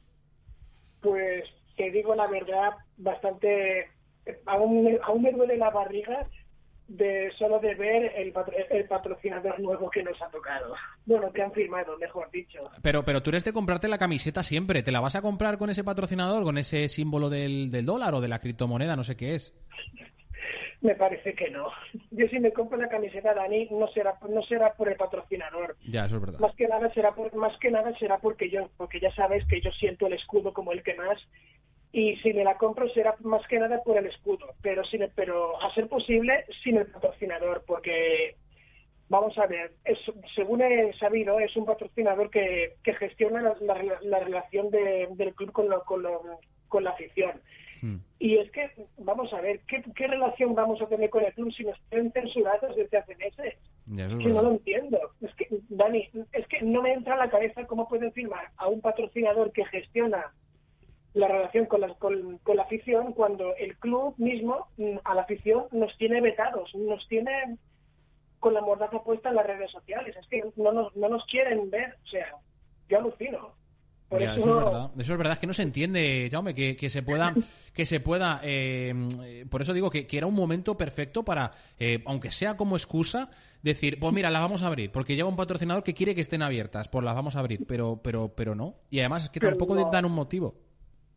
S: Pues te digo la verdad, bastante... Aún, me- aún me duele la barriga de solo de ver el, patro- el patrocinador nuevo que nos ha tocado. Bueno, que han firmado, mejor dicho.
L: Pero, pero tú eres de comprarte la camiseta siempre. ¿Te la vas a comprar con ese patrocinador, con ese símbolo del, del dólar o de la criptomoneda? No sé qué es.
S: Me parece que no. Yo si me compro la camiseta, Dani, no será no será por el patrocinador.
L: Ya, eso es verdad.
S: Más que nada será por, más que nada será porque yo porque ya sabes que yo siento el escudo como el que más, y si me la compro será más que nada por el escudo, pero sin pero a ser posible sin el patrocinador, porque vamos a ver, es, según he sabido es un patrocinador que, que gestiona la, la- la relación de- del club con, lo- con, lo- con la afición. Y es que, vamos a ver, ¿qué, ¿qué relación vamos a tener con el club si nos tienen censurados desde hace meses?
L: Ya, eso es
S: Que no
L: verdad.
S: lo entiendo. Es que, Dani, es que no me entra a la cabeza cómo pueden firmar a un patrocinador que gestiona la relación con la, con, con la afición cuando el club mismo mm, a la afición nos tiene vetados, nos tiene con la mordaza puesta en las redes sociales. Es que no nos, no nos quieren ver. O sea, yo alucino. Por
L: Ya,
S: eso,
L: eso es verdad. Eso es verdad, es que no se entiende, Jaume, que, que se pueda, que se pueda, eh, eh, por eso digo que, que era un momento perfecto para, eh, aunque sea como excusa, decir, pues mira, las vamos a abrir, porque llega un patrocinador que quiere que estén abiertas, pues las vamos a abrir, pero, pero, pero no. Y además es que
S: Pero
L: tampoco
S: no.
L: dan un motivo.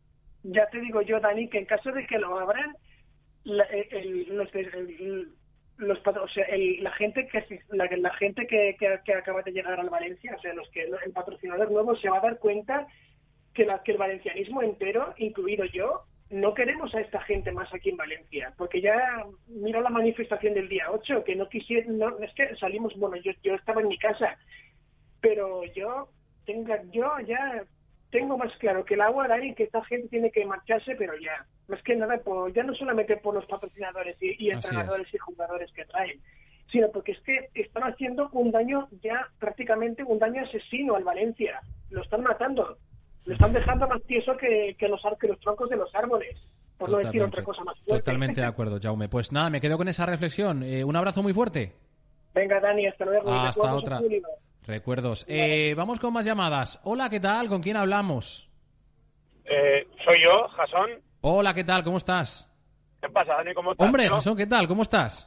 S: ya te digo yo, Dani, que en caso de que lo abran, la- el- los, de- el- los patro- o sea, el, la gente que la, la gente que, que, que acaba de llegar al Valencia, o sea, los que el patrocinador nuevo se va a dar cuenta que, la, que el valencianismo entero, incluido yo, no queremos a esta gente más aquí en Valencia, porque ya mira la manifestación del día ocho, que no quisieron, no, es que salimos, bueno, yo yo estaba en mi casa, pero yo tenga, yo ya tengo más claro que el agua da y que esta gente tiene que marcharse, pero ya, más que nada, por, ya no solamente por los patrocinadores y, y entrenadores y jugadores que traen, sino porque es que están haciendo un daño ya prácticamente un daño asesino al Valencia, lo están matando. Lo están dejando más tieso que, que, los, que los troncos de los árboles, por Totalmente. no decir otra cosa más fuerte.
L: Totalmente de acuerdo, Jaume. Pues nada, me quedo con esa reflexión. Eh, un abrazo muy fuerte.
S: Venga, Dani, hasta luego.
L: Hasta otra. Recuerdos. Eh, vamos con más llamadas. Hola, ¿qué tal? ¿Con quién hablamos?
T: Eh, soy yo, Jasón.
L: Hola, ¿qué tal? ¿Cómo estás?
T: ¿Qué pasa, Dani? ¿Cómo estás?
L: Hombre,
T: tío?
L: Jasón, ¿qué tal? ¿Cómo estás?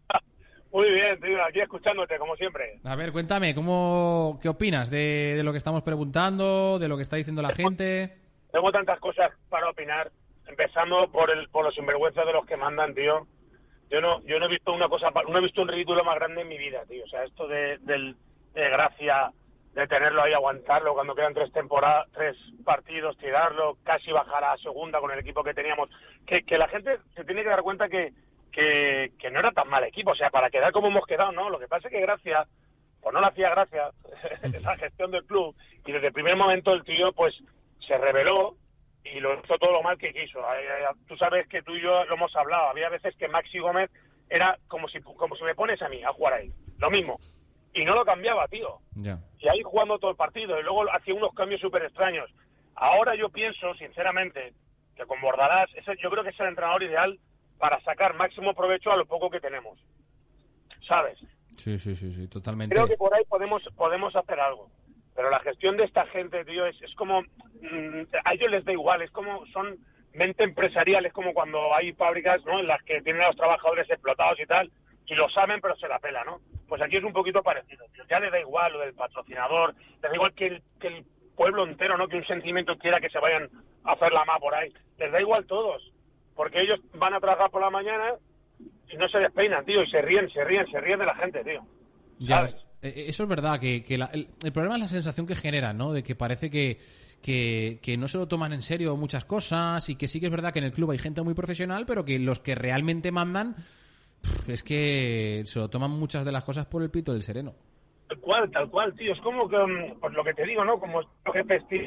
T: Muy bien, tío, aquí escuchándote, como siempre.
L: A ver, cuéntame, ¿cómo, ¿qué opinas de, de lo que estamos preguntando, de lo que está diciendo la gente?
T: Tengo tantas cosas para opinar, empezando por el por los sinvergüenzas de los que mandan, tío. Yo no yo no he visto una cosa, no he visto un ridículo más grande en mi vida, tío. O sea, esto de, del, de Gracia, de tenerlo ahí, aguantarlo cuando quedan tres temporadas, tres partidos, tirarlo, casi bajar a segunda con el equipo que teníamos. Que, que la gente se tiene que dar cuenta que Que, que no era tan mal equipo, o sea, para quedar como hemos quedado, no, lo que pasa es que Gracia, pues no le hacía gracia esa gestión del club, y desde el primer momento el tío, pues, se rebeló y lo hizo todo lo mal que quiso. Tú sabes que tú y yo lo hemos hablado, había veces que Maxi Gómez era como si como si me pones a mí a jugar ahí, lo mismo, y no lo cambiaba, tío,
L: yeah.
T: y ahí jugando todo el partido, y luego hacía unos cambios súper extraños. Ahora yo pienso, sinceramente, que con Bordalás, ese, yo creo que es el entrenador ideal para sacar máximo provecho a lo poco que tenemos, ¿sabes?
L: Sí, sí, sí, sí, totalmente.
T: Creo que por ahí podemos podemos hacer algo, pero la gestión de esta gente, tío, es, es como, mmm, a ellos les da igual, es como, son mente empresarial, es como cuando hay fábricas, ¿no?, en las que tienen a los trabajadores explotados y tal, y lo saben, pero se la pela, ¿no? Pues aquí es un poquito parecido, tío. Ya les da igual lo del patrocinador, les da igual que el, que el pueblo entero, ¿no?, que un sentimiento quiera que se vayan a hacer la más por ahí, les da igual todos. Porque ellos van a trabajar por la mañana y no se despeinan, tío, y se ríen, se ríen, se ríen de la gente, tío.
L: Ya, eso es verdad, que, que la, el, el problema es la sensación que generan, ¿no? De que parece que, que, que no se lo toman en serio muchas cosas, y que sí que es verdad que en el club hay gente muy profesional, pero que los que realmente mandan, es que se lo toman muchas de las cosas por el pito del sereno.
T: Tal cual, tal cual, tío. Es como que, pues lo que te digo, ¿no? Como los jefes, tío,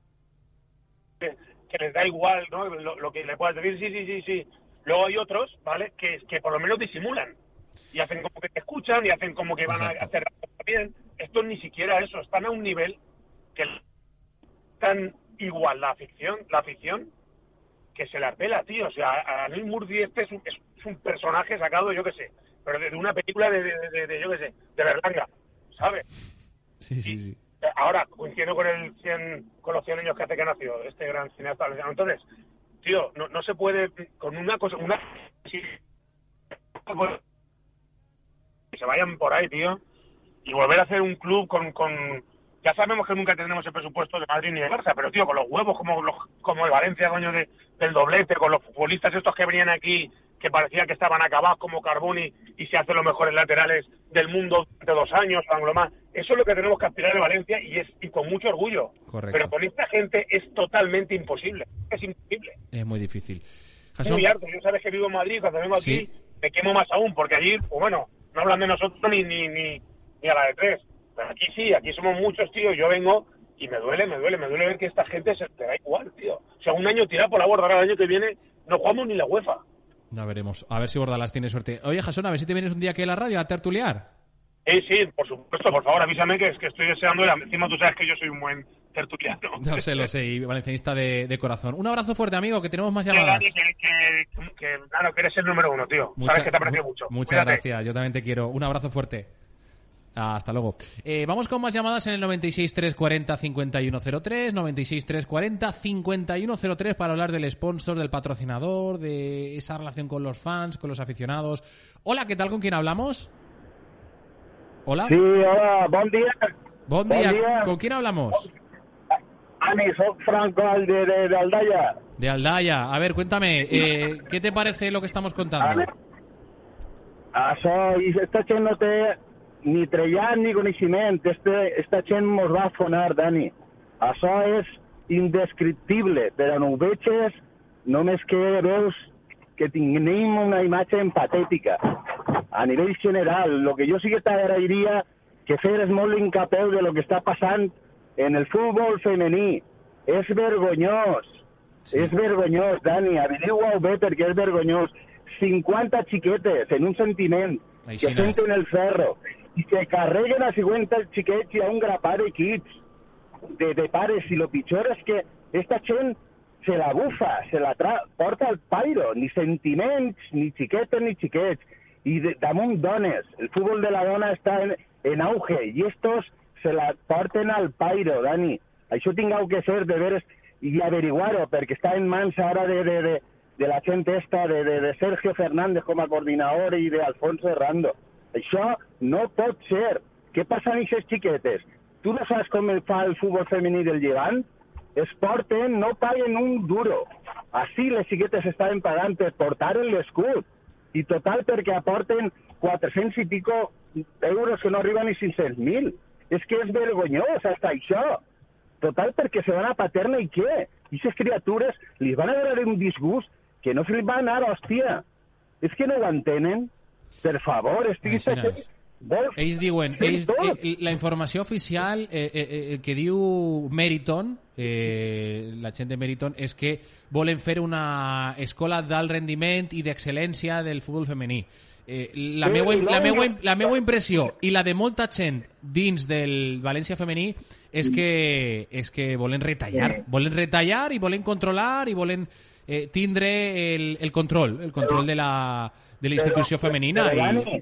T: que, que les da igual, ¿no? Lo, lo que le puedas decir, sí, sí, sí, sí. Luego hay otros, ¿vale?, que, que por lo menos disimulan y hacen como que te escuchan y hacen como que van Exacto. a hacer bien. Estos ni siquiera eso, están a un nivel que están igual la afición, la afición que se la pela, tío. O sea, a Anil Murti este es un, es un personaje sacado, yo qué sé, pero de, de una película de, de, de, de, yo qué sé, de Berlanga, ¿sabes?
L: Sí, sí, sí.
T: Ahora, coincido con el cien, con los cien años que hace que nació este gran cineasta. Entonces, tío, no, no se puede con una cosa, una sí, que se vayan por ahí, tío, y volver a hacer un club con, con ya sabemos que nunca tendremos el presupuesto de Madrid ni de Barça, pero tío, con los huevos como los, como el Valencia, coño, de, del doblete, con los futbolistas estos que venían aquí que parecía que estaban acabados como Carboni y se hacen los mejores laterales del mundo de dos años, o más. Eso es lo que tenemos que aspirar de Valencia, y es y con mucho orgullo.
L: Correcto.
T: Pero con esta gente es totalmente imposible. Es imposible.
L: Es muy difícil.
T: Jason... Muy harto. Yo sabes que vivo en Madrid, cuando vengo aquí sí. me quemo más aún, porque allí, pues bueno, no hablan de nosotros ni, ni, ni, ni a la de tres. Pero aquí sí, aquí somos muchos, tío. Yo vengo y me duele, me duele, me duele ver que esta gente se te da igual, tío. O sea, un año tirado por la borda, ahora el año que viene no jugamos ni la UEFA.
L: Ya veremos. A ver si Bordalás tiene suerte. Oye, Jason, a ver si te vienes un día aquí a la radio a tertuliar.
T: Sí, sí, por supuesto. Por favor, avísame que es que estoy deseando. Encima tú sabes que yo soy un buen tertuliano.
L: No sé, lo sé, y valencianista de, de corazón. Un abrazo fuerte, amigo, que tenemos más llamadas.
T: Que, que, que, que, claro, que eres el número uno, tío.
L: Mucha,
T: sabes que te aprecio mucho.
L: Muchas Cuídate. Gracias, yo también te quiero. Un abrazo fuerte. Hasta luego. Eh, vamos con más llamadas en el noventa y seis, trescientos cuarenta, cincuenta y uno cero tres, noventa y seis, trescientos cuarenta, cincuenta y uno cero tres para hablar del sponsor, del patrocinador, de esa relación con los fans, con los aficionados. Hola, ¿qué tal? ¿Con quién hablamos? Hola.
U: Sí, hola, buen día.
L: Buen día. Bon día. ¿Con quién hablamos?
U: Ani, soy Franco de, de, de Aldaya.
L: De Aldaya. A ver, cuéntame, eh, ¿qué te parece lo que estamos contando?
U: A ver, això, i esta gent no té ni trellat ni coneixement. Este, esta gent mos va afonar, Dani. Això és indescriptible, però no ho veig, només que veus que tenim una imatge empatètica. A nivell general, el que jo sí que t'agrairia que feres molt l'incapeu de lo que està passant en el futbol femení. És vergonyós. Sí. És vergonyós, Dani. Averigua-ho bé perquè és vergonyós. cinquanta xiquetes en un sentiment Així que no senten el ferro i que carreguen a cinquanta xiquets i a un grapat d'equips de, de pares. I lo pitjor és que esta gent se la bufa, se la tra porta al pairo. Ni sentiments, ni xiquetes ni xiquets. I de, damunt dones. El futbol de la dona està en, en auge i estos se la porten al pairo, Dani. Això tingueu que ser de veres i averiguar-ho, perquè està en mans ara de, de, de, de la gent esta, de, de, de Sergio Fernández com a coordinador i de Alfonso Herrando. Això no pot ser. Què passa amb aquestes xiquetes? Tu no saps com fa el futbol femení del Llevant? Es porten, no paguen un duro. Així les xiquetes estaven pagant per portar l'escut. I total perquè aporten quatre-cents i pico euros que no arriben ni cinc-cents mil. És que és vergonyós, hasta això. Total perquè se van a Paterna i què? I aquestes criatures li van a veure un disgust que no se li va anar, hòstia. És que no ho entenen. Per favor, estigui...
L: Ells diuen, ells, eh, la informació oficial eh, eh, que diu Meriton, eh, la gent de Meriton, és que volen fer una escola d'alt rendiment i d'excel·lència del futbol femení. Eh, la, meua, la, meua, la meua impressió i la de molta gent dins del València femení és que, és que volen retallar, volen retallar i volen controlar i volen eh, tindre el, el control, el control de la, de la institució femenina.
U: Però, i...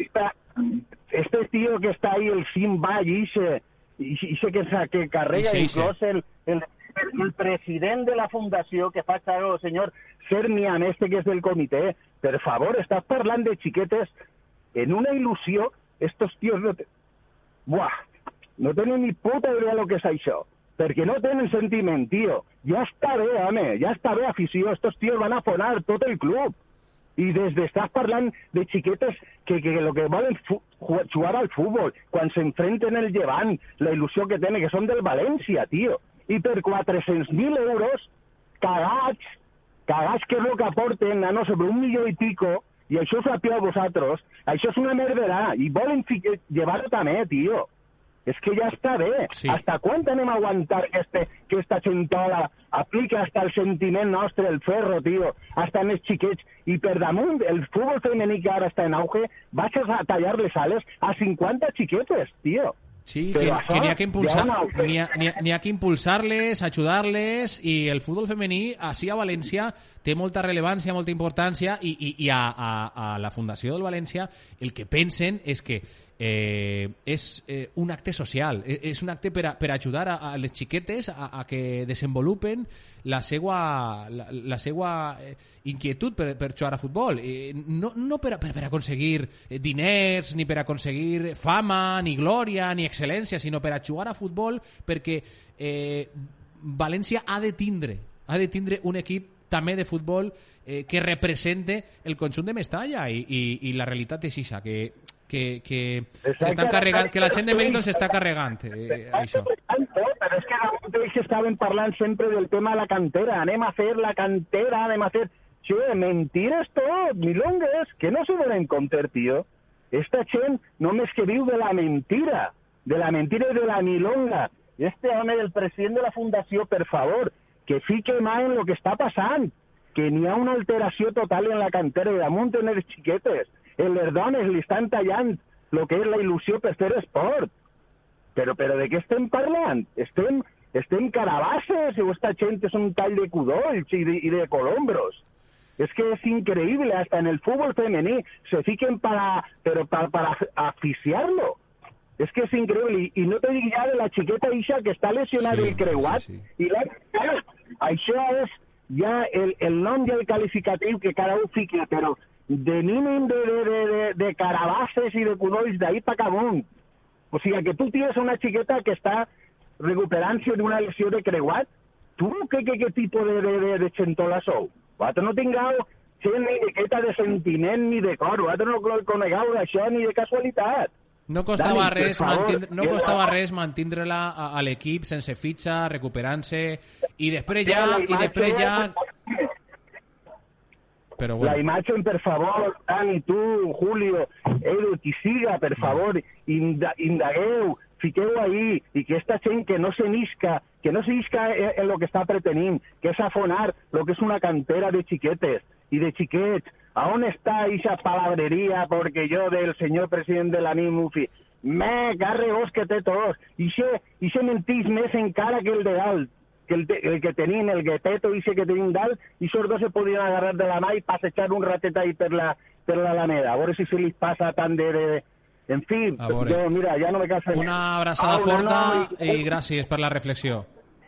U: Este tío que está ahí, el Simba, y ese, y ese que, que carrega sí, sí, inclús sí. el, el, el president de la fundació que fa el senyor Sermian, este que és del comitè. Per favor, estàs parlant de xiquetes en una il·lusió. Estos tíos no, te... Buah, no tenen ni puta idea lo que és això. Perquè no tenen sentiment, tio. Ja està bé, home, ja està bé afició. Estos tíos van a fonar tot el club. I des d'estàs parlant de xiquetes que, que lo que volen jugar al futbol, quan s'enfrenten el Llevant, la il·lusió que tenen, que són del València, tio. I per quatre-cents mil euros, cagats, cagats que és el que aporten, a no sobre un milió i pico, i això us sapeu vosaltres, això és una merderà, i volen llevar-ho també, tio. És que ja està bé. Sí. Hasta quan anem a aguantar que, este, que esta gentola aplica hasta el sentiment nostre, el ferro, tio, hasta en els xiquets, i per damunt el futbol femení que ara està en auge, vas a tallar les ales a cinquanta xiquetes, tio.
L: Sí, que, que n'hi ha que impulsar, n'hi ha, n'hi ha, n'hi ha que impulsar-les, ajudar-les, i el futbol femení, així a València, té molta rellevància, molta importància, i, i, i a, a, a la Fundació del València el que pensen és que eh, és eh, un acte social, és un acte per, a, per ajudar a, a les xiquetes a, a que desenvolupen la seva, la, la seva inquietud per, per jugar a futbol, eh, no, no per, per, per aconseguir diners, ni per aconseguir fama, ni glòria, ni excel·lència, sinó per a jugar a futbol perquè eh, València ha de tindre, ha de tindre un equip també de futbol eh, que represente el conjunt de Mestalla, i, i, i la realitat és això, que que, que s'estan carregant, que la gent de Meriton s'està carregant eh, això.
U: Però és que ells estaven parlant sempre del tema de la cantera, anem a fer la cantera, anem a fer... Xe, mentires tot, milongues, que no se donen compte, tio. Esta gent només que viu de la mentira, de la mentira i de la milonga. Este home del president de la fundació, per favor, que fique mà en lo que està passant, que n'hi ha una alteració total en la cantera i damunt en les xiquetes. En les dones li estan tallant el que és la il·lusió per fer esport. Però, però de què estem parlant? Estem, estem carabasses o esta gent és un tall de cudolls i de, i de colombros. Es que es increíble, hasta en el fútbol femení se fiquen para, pero para, para aficiarlo. Es que es increíble. Y, y no te digo ya de la chiqueta Isha que está lesionada sí, el creuat. Sí, sí. Y la, això és ja el, el nom i el qualificatiu que cada un fica, però de mínim de, de, de, de, de carabasses i de cudolls d'ahir pa camunt. O sigui, que tu tienes una chiqueta que està recuperant-se d'una lesió de creuat, tu què, què, què tipus de, de, de, de xentola sou? Vosaltres no tingueu si ni de queta de sentiment ni de cor, vosaltres no conegueu d'això ni de casualitat.
L: No costava,
U: Dani,
L: res, mantindre, no costava res mantindre-la a, a l'equip sense fitxa, recuperant-se, i després ja... I després ja... Però bueno.
U: La imatge, per favor, Dani, tu, Julio, Edu, qui siga, per favor, inda, indagueu, fiqueu ahí, i que esta gent que no se nisca, que no se nisca en lo que està pretenint, que és afonar lo que és una cantera de xiquetes i de xiquets. ¿A on està esa palabrería? Porque yo del señor presidente de la N I M U F I, me carregos que té tots, i se, i se mentís més encara que el de dalt, que el, te, el que tenim, el gueteto i que tenim dalt, i esos dos se podien agarrar de la mà i passejar un ratet ahí per la, per la Alameda, a veure si se les passa tant de... de... En fi, jo, mira, ja no me canso.
L: Una abraçada forta no, no, i... i gràcies per la reflexió.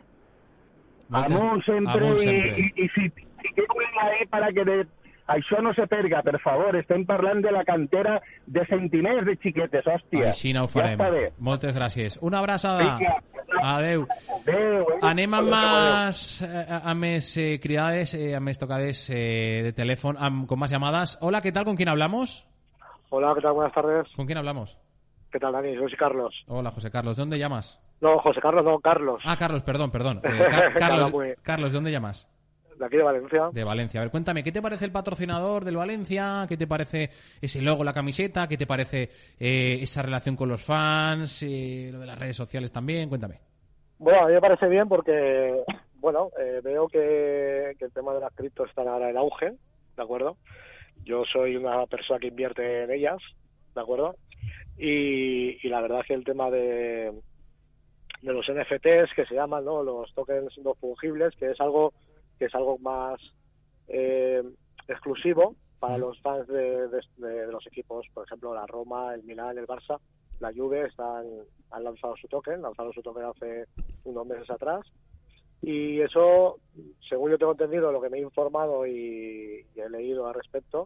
U: Amunt sempre,
L: Amunt sempre.
U: i, i, i si, si quedo ahí para que... De... Això no se perga, per favor. Estem parlant de la cantera de sentiments de xiquetes, hòstia.
L: Així no ho farem.
U: Ja
L: Moltes gràcies. Una abraçada. Adeu.
U: Adeu.
L: Anem amb més, amb més eh, cridades, eh, amb més tocades eh, de telèfon, amb, con más llamadas. Hola, ¿qué tal? ¿Con quién hablamos?
A: Hola, ¿qué tal? Buenas tardes.
L: ¿Con quién hablamos?
A: ¿Qué tal, Dani? Soy Carlos.
L: Hola, José Carlos. ¿De dónde llamas?
A: No, José Carlos, no, Carlos.
L: Ah, Carlos, perdón, perdón. Eh, Car Carlos, Carlos, ¿de dónde llamas?
A: De aquí de Valencia.
L: De Valencia. A ver, cuéntame, ¿qué te parece el patrocinador del Valencia? ¿Qué te parece ese logo, la camiseta? ¿Qué te parece eh, esa relación con los fans? Eh, lo de las redes sociales también. Cuéntame.
A: Bueno, a mí me parece bien porque, bueno, eh, veo que, que el tema de las criptos está ahora en auge, ¿de acuerdo? Yo soy una persona que invierte en ellas, ¿de acuerdo? Y, y la verdad es que el tema de, de los N F Ts, que se llaman, ¿no? Los tokens no fungibles, que es algo... que es algo más eh, exclusivo para los fans de, de, de los equipos, por ejemplo, la Roma, el Milán, el Barça, la Juve, están, han lanzado su token, lanzaron su token hace unos meses atrás, y eso, según yo tengo entendido, lo que me he informado y, y he leído al respecto,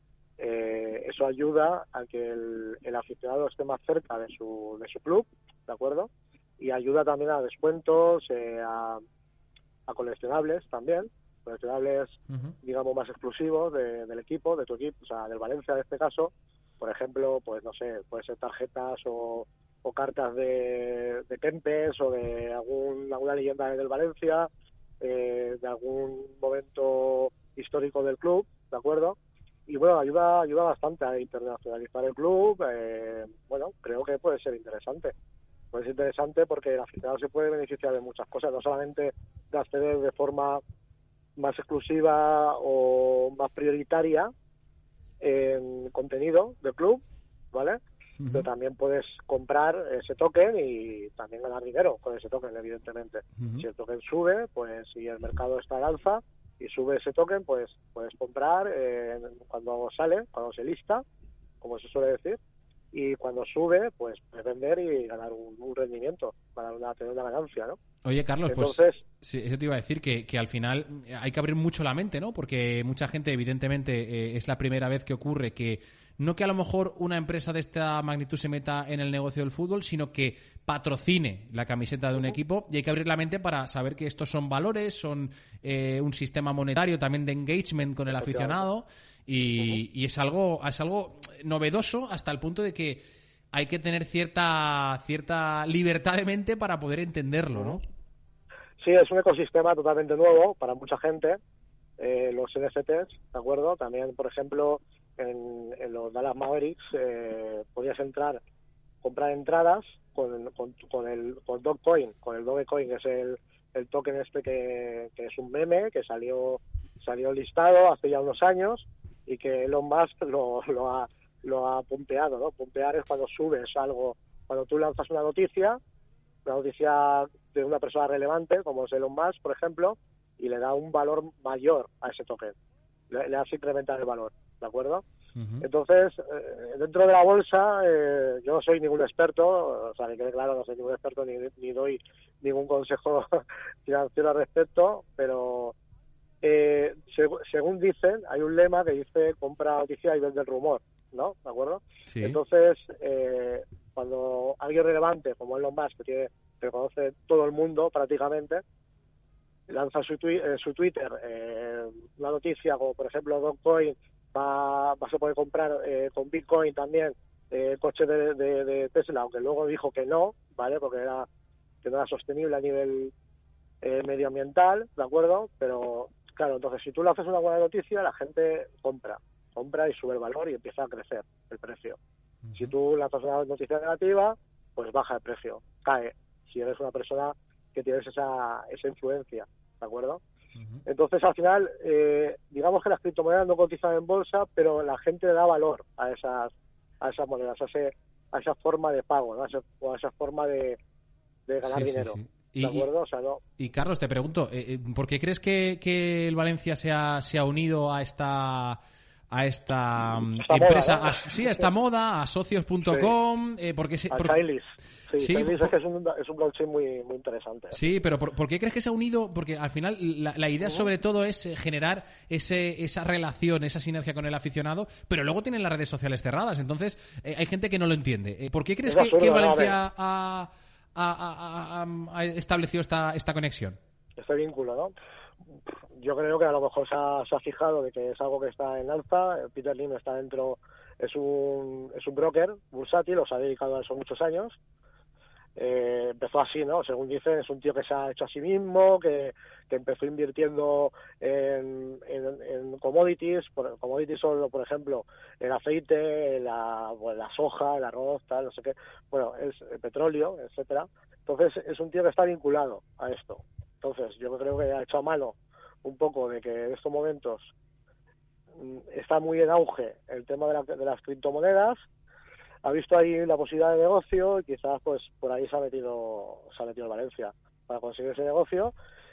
A: eh, eso ayuda a que el, el aficionado esté más cerca de su, de su club, ¿de acuerdo? Y ayuda también a descuentos, eh, a a coleccionables también, coleccionables, uh-huh. digamos, más exclusivos de, del equipo, de tu equipo, o sea, del Valencia en este caso, por ejemplo, pues no sé, puede ser tarjetas o, o cartas de, de Kempes o de algún, alguna leyenda del Valencia, eh, de algún momento histórico del club, ¿de acuerdo? Y bueno, ayuda ayuda bastante a internacionalizar el club, eh, bueno, creo que puede ser interesante. Pues es interesante porque el aficionado se puede beneficiar de muchas cosas, no solamente de acceder de forma más exclusiva o más prioritaria en contenido del club, ¿vale? Uh-huh. Pero también puedes comprar ese token y también ganar dinero con ese token, evidentemente. Uh-huh. Si el token sube, pues si el mercado está al alza y sube ese token, pues puedes comprar eh, cuando sale, cuando se lista, como se suele decir, y cuando sube, pues puedes vender y ganar un, un rendimiento, para una, tener una ganancia, ¿no?
L: Oye, Carlos,
A: Entonces,
L: pues sí, eso te iba a decir, que, que al final hay que abrir mucho la mente, ¿no? Porque mucha gente, evidentemente, eh, es la primera vez que ocurre que no que a lo mejor una empresa de esta magnitud se meta en el negocio del fútbol, sino que patrocine la camiseta de un equipo, y hay que abrir la mente para saber que estos son valores, son eh, un sistema monetario también de engagement con el aficionado. Y, y es algo es algo novedoso hasta el punto de que hay que tener cierta cierta libertad de mente para poder entenderlo, ¿no?
A: Sí, es un ecosistema totalmente nuevo para mucha gente, eh, los N F Ts, ¿de acuerdo? También, por ejemplo, en, en los Dallas Mavericks eh, podías entrar, comprar entradas con, con, con el con Dogecoin, con el Dogecoin, que es el, el token este que, que es un meme, que salió salió listado hace ya unos años, y que Elon Musk lo, lo ha lo ha pompeado, ¿no? Pompear es cuando subes algo, cuando tú lanzas una noticia, una noticia de una persona relevante, como es Elon Musk, por ejemplo, y le da un valor mayor a ese token, le, le hace incrementar el valor, ¿de acuerdo? Uh-huh. Entonces, eh, dentro de la bolsa, eh, yo no soy ningún experto, o sea, que quede claro, no soy ningún experto ni, ni doy ningún consejo financiero al respecto, pero Eh, seg- según dicen, hay un lema que dice compra noticia y vende el rumor, ¿no? ¿De acuerdo?
L: Sí.
A: Entonces, eh, cuando alguien relevante como Elon Musk, que tiene, que conoce todo el mundo prácticamente, lanza su, twi- en su Twitter eh, una noticia como, por ejemplo, Dogecoin va, va a poder comprar eh, con Bitcoin también eh, coches de, de, de Tesla, aunque luego dijo que no, ¿vale? Porque era, que no era sostenible a nivel eh, medioambiental, ¿de acuerdo? Pero, claro, entonces si tú le haces una buena noticia, la gente compra, compra y sube el valor y empieza a crecer el precio. Uh-huh. Si tú lanzas una noticia negativa, pues baja el precio, cae, si eres una persona que tienes esa, esa influencia, ¿de acuerdo? Uh-huh. Entonces, al final, eh, digamos que las criptomonedas no cotizan en bolsa, pero la gente da valor a esas a esas monedas, a, ese, a esa forma de pago, ¿no? a, esa, o a esa forma de, de ganar
L: sí,
A: dinero.
L: Sí, sí.
A: ¿De
L: y,
A: acuerdo? O sea, no.
L: Y, Carlos, te pregunto, eh, ¿por qué crees que, que el Valencia se ha, se ha unido a esta... a esta, esta empresa, moda, ¿no? a, sí, a esta moda, a socios punto com, sí. eh, porque se,
A: a
L: por...
A: Chailis. Sí,
L: sí
A: Chailis
L: por...
A: es que es un, es un blockchain muy, muy interesante.
L: Sí, pero ¿por, ¿por qué crees que se ha unido? Porque al final la, la idea uh-huh. sobre todo es generar ese, esa relación, esa sinergia con el aficionado, pero luego tienen las redes sociales cerradas, entonces eh, hay gente que no lo entiende. Eh, ¿Por qué crees que, absurdo, que Valencia no, ha, ha, ha, ha, ha establecido esta, esta conexión?
A: Este vínculo, ¿no? Yo creo que a lo mejor se ha, se ha fijado de que es algo que está en alza. Peter Lim está dentro, es un es un broker bursátil, os ha dedicado a eso muchos años. Eh, empezó así, ¿no? Según dicen, es un tío que se ha hecho a sí mismo, que, que empezó invirtiendo en, en, en commodities. Por, commodities son, por ejemplo, el aceite, la, bueno, la soja, el arroz, tal, no sé qué. Bueno, es el petróleo, etcétera. Entonces, es un tío que está vinculado a esto. Entonces, yo creo que ha hecho a mano un poco de que en estos momentos está muy en auge el tema de, la, de las criptomonedas, ha visto ahí la posibilidad de negocio y quizás pues por ahí se ha metido se ha metido Valencia para conseguir ese negocio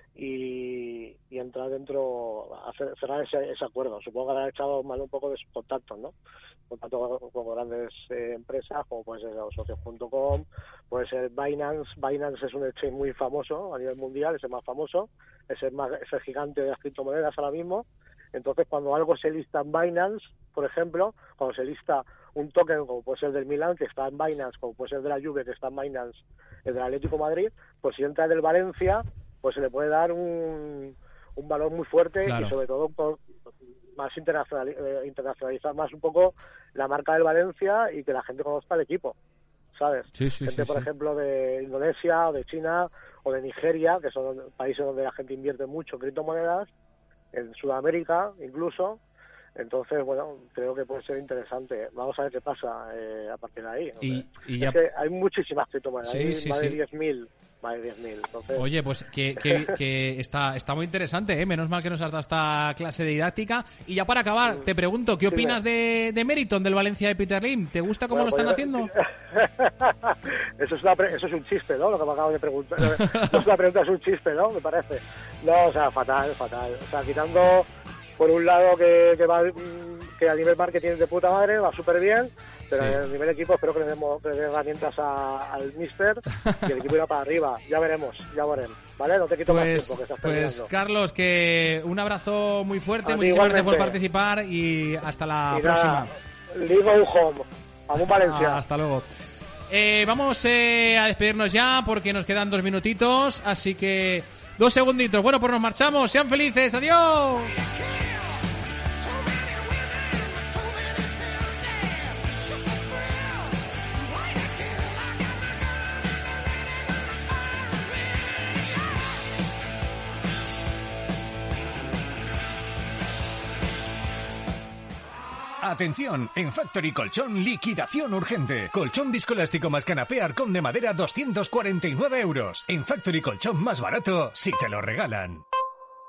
A: y, y entrar dentro, hacer, cerrar ese, ese acuerdo. Supongo que habrá echado mal un poco de sus contactos, ¿no? Contacto con, con grandes eh, empresas como puede ser socios punto com, puede ser Binance. Binance es un exchange muy famoso a nivel mundial, es el más famoso, es el, más, es el gigante de las criptomonedas ahora mismo. Entonces, cuando algo se lista en Binance, por ejemplo, cuando se lista un token como puede ser del Milan, que está en Binance, como puede ser de la Juve, que está en Binance, el del Atlético de Madrid, pues si entra del Valencia, pues se le puede dar un, un valor muy fuerte, claro. Y sobre todo por más internacional, eh, internacionalizar más un poco la marca del Valencia y que la gente conozca el equipo, ¿sabes?
L: Sí, sí,
A: gente,
L: sí,
A: por
L: sí.
A: ejemplo, de Indonesia o de China o de Nigeria, que son países donde la gente invierte mucho en criptomonedas, en Sudamérica incluso. Entonces, bueno, creo que puede ser interesante. Vamos a ver qué pasa eh, a partir de ahí. ¿No?
L: Y, y ya...
A: Es que hay muchísimas criptomonedas,
L: sí,
A: hay
L: sí,
A: más
L: sí.
A: de diez mil. Más de diez mil. Entonces...
L: Oye, pues que, que, que está, está muy interesante, ¿eh? Menos mal que nos has dado esta clase de didáctica. Y ya para acabar, te pregunto, ¿qué opinas de, de Meriton, del Valencia de Peter Lim? ¿Te gusta cómo bueno, lo están
A: pues,
L: haciendo?
A: eso, es una pre- eso es un chiste, ¿no? Lo que me acabo de preguntar. No es una pregunta, es un chiste, ¿no? Me parece. No, o sea, fatal, fatal. O sea, quitando... Por un lado que, que va que a nivel marketing es de puta madre, va súper bien, pero sí. A nivel equipo espero que le demos que le dé herramientas a, al míster y el equipo irá para arriba. Ya veremos, ya veremos. ¿Vale? No te quito
L: pues,
A: más tiempo que estás
L: Pues
A: terminando.
L: Carlos, que un abrazo muy fuerte,
A: a
L: muchísimas gracias por participar y hasta la
A: y
L: próxima.
A: Ligo home. Vamos Valencia.
L: Ah, hasta luego. Eh, vamos eh, a despedirnos ya porque nos quedan dos minutitos, así que dos segunditos. Bueno, pues nos marchamos. Sean felices. Adiós.
D: Atención, en Factory Colchón, liquidación urgente. Colchón viscoelástico más canapé Arcón de madera, doscientos cuarenta y nueve euros. En Factory Colchón, más barato si te lo regalan.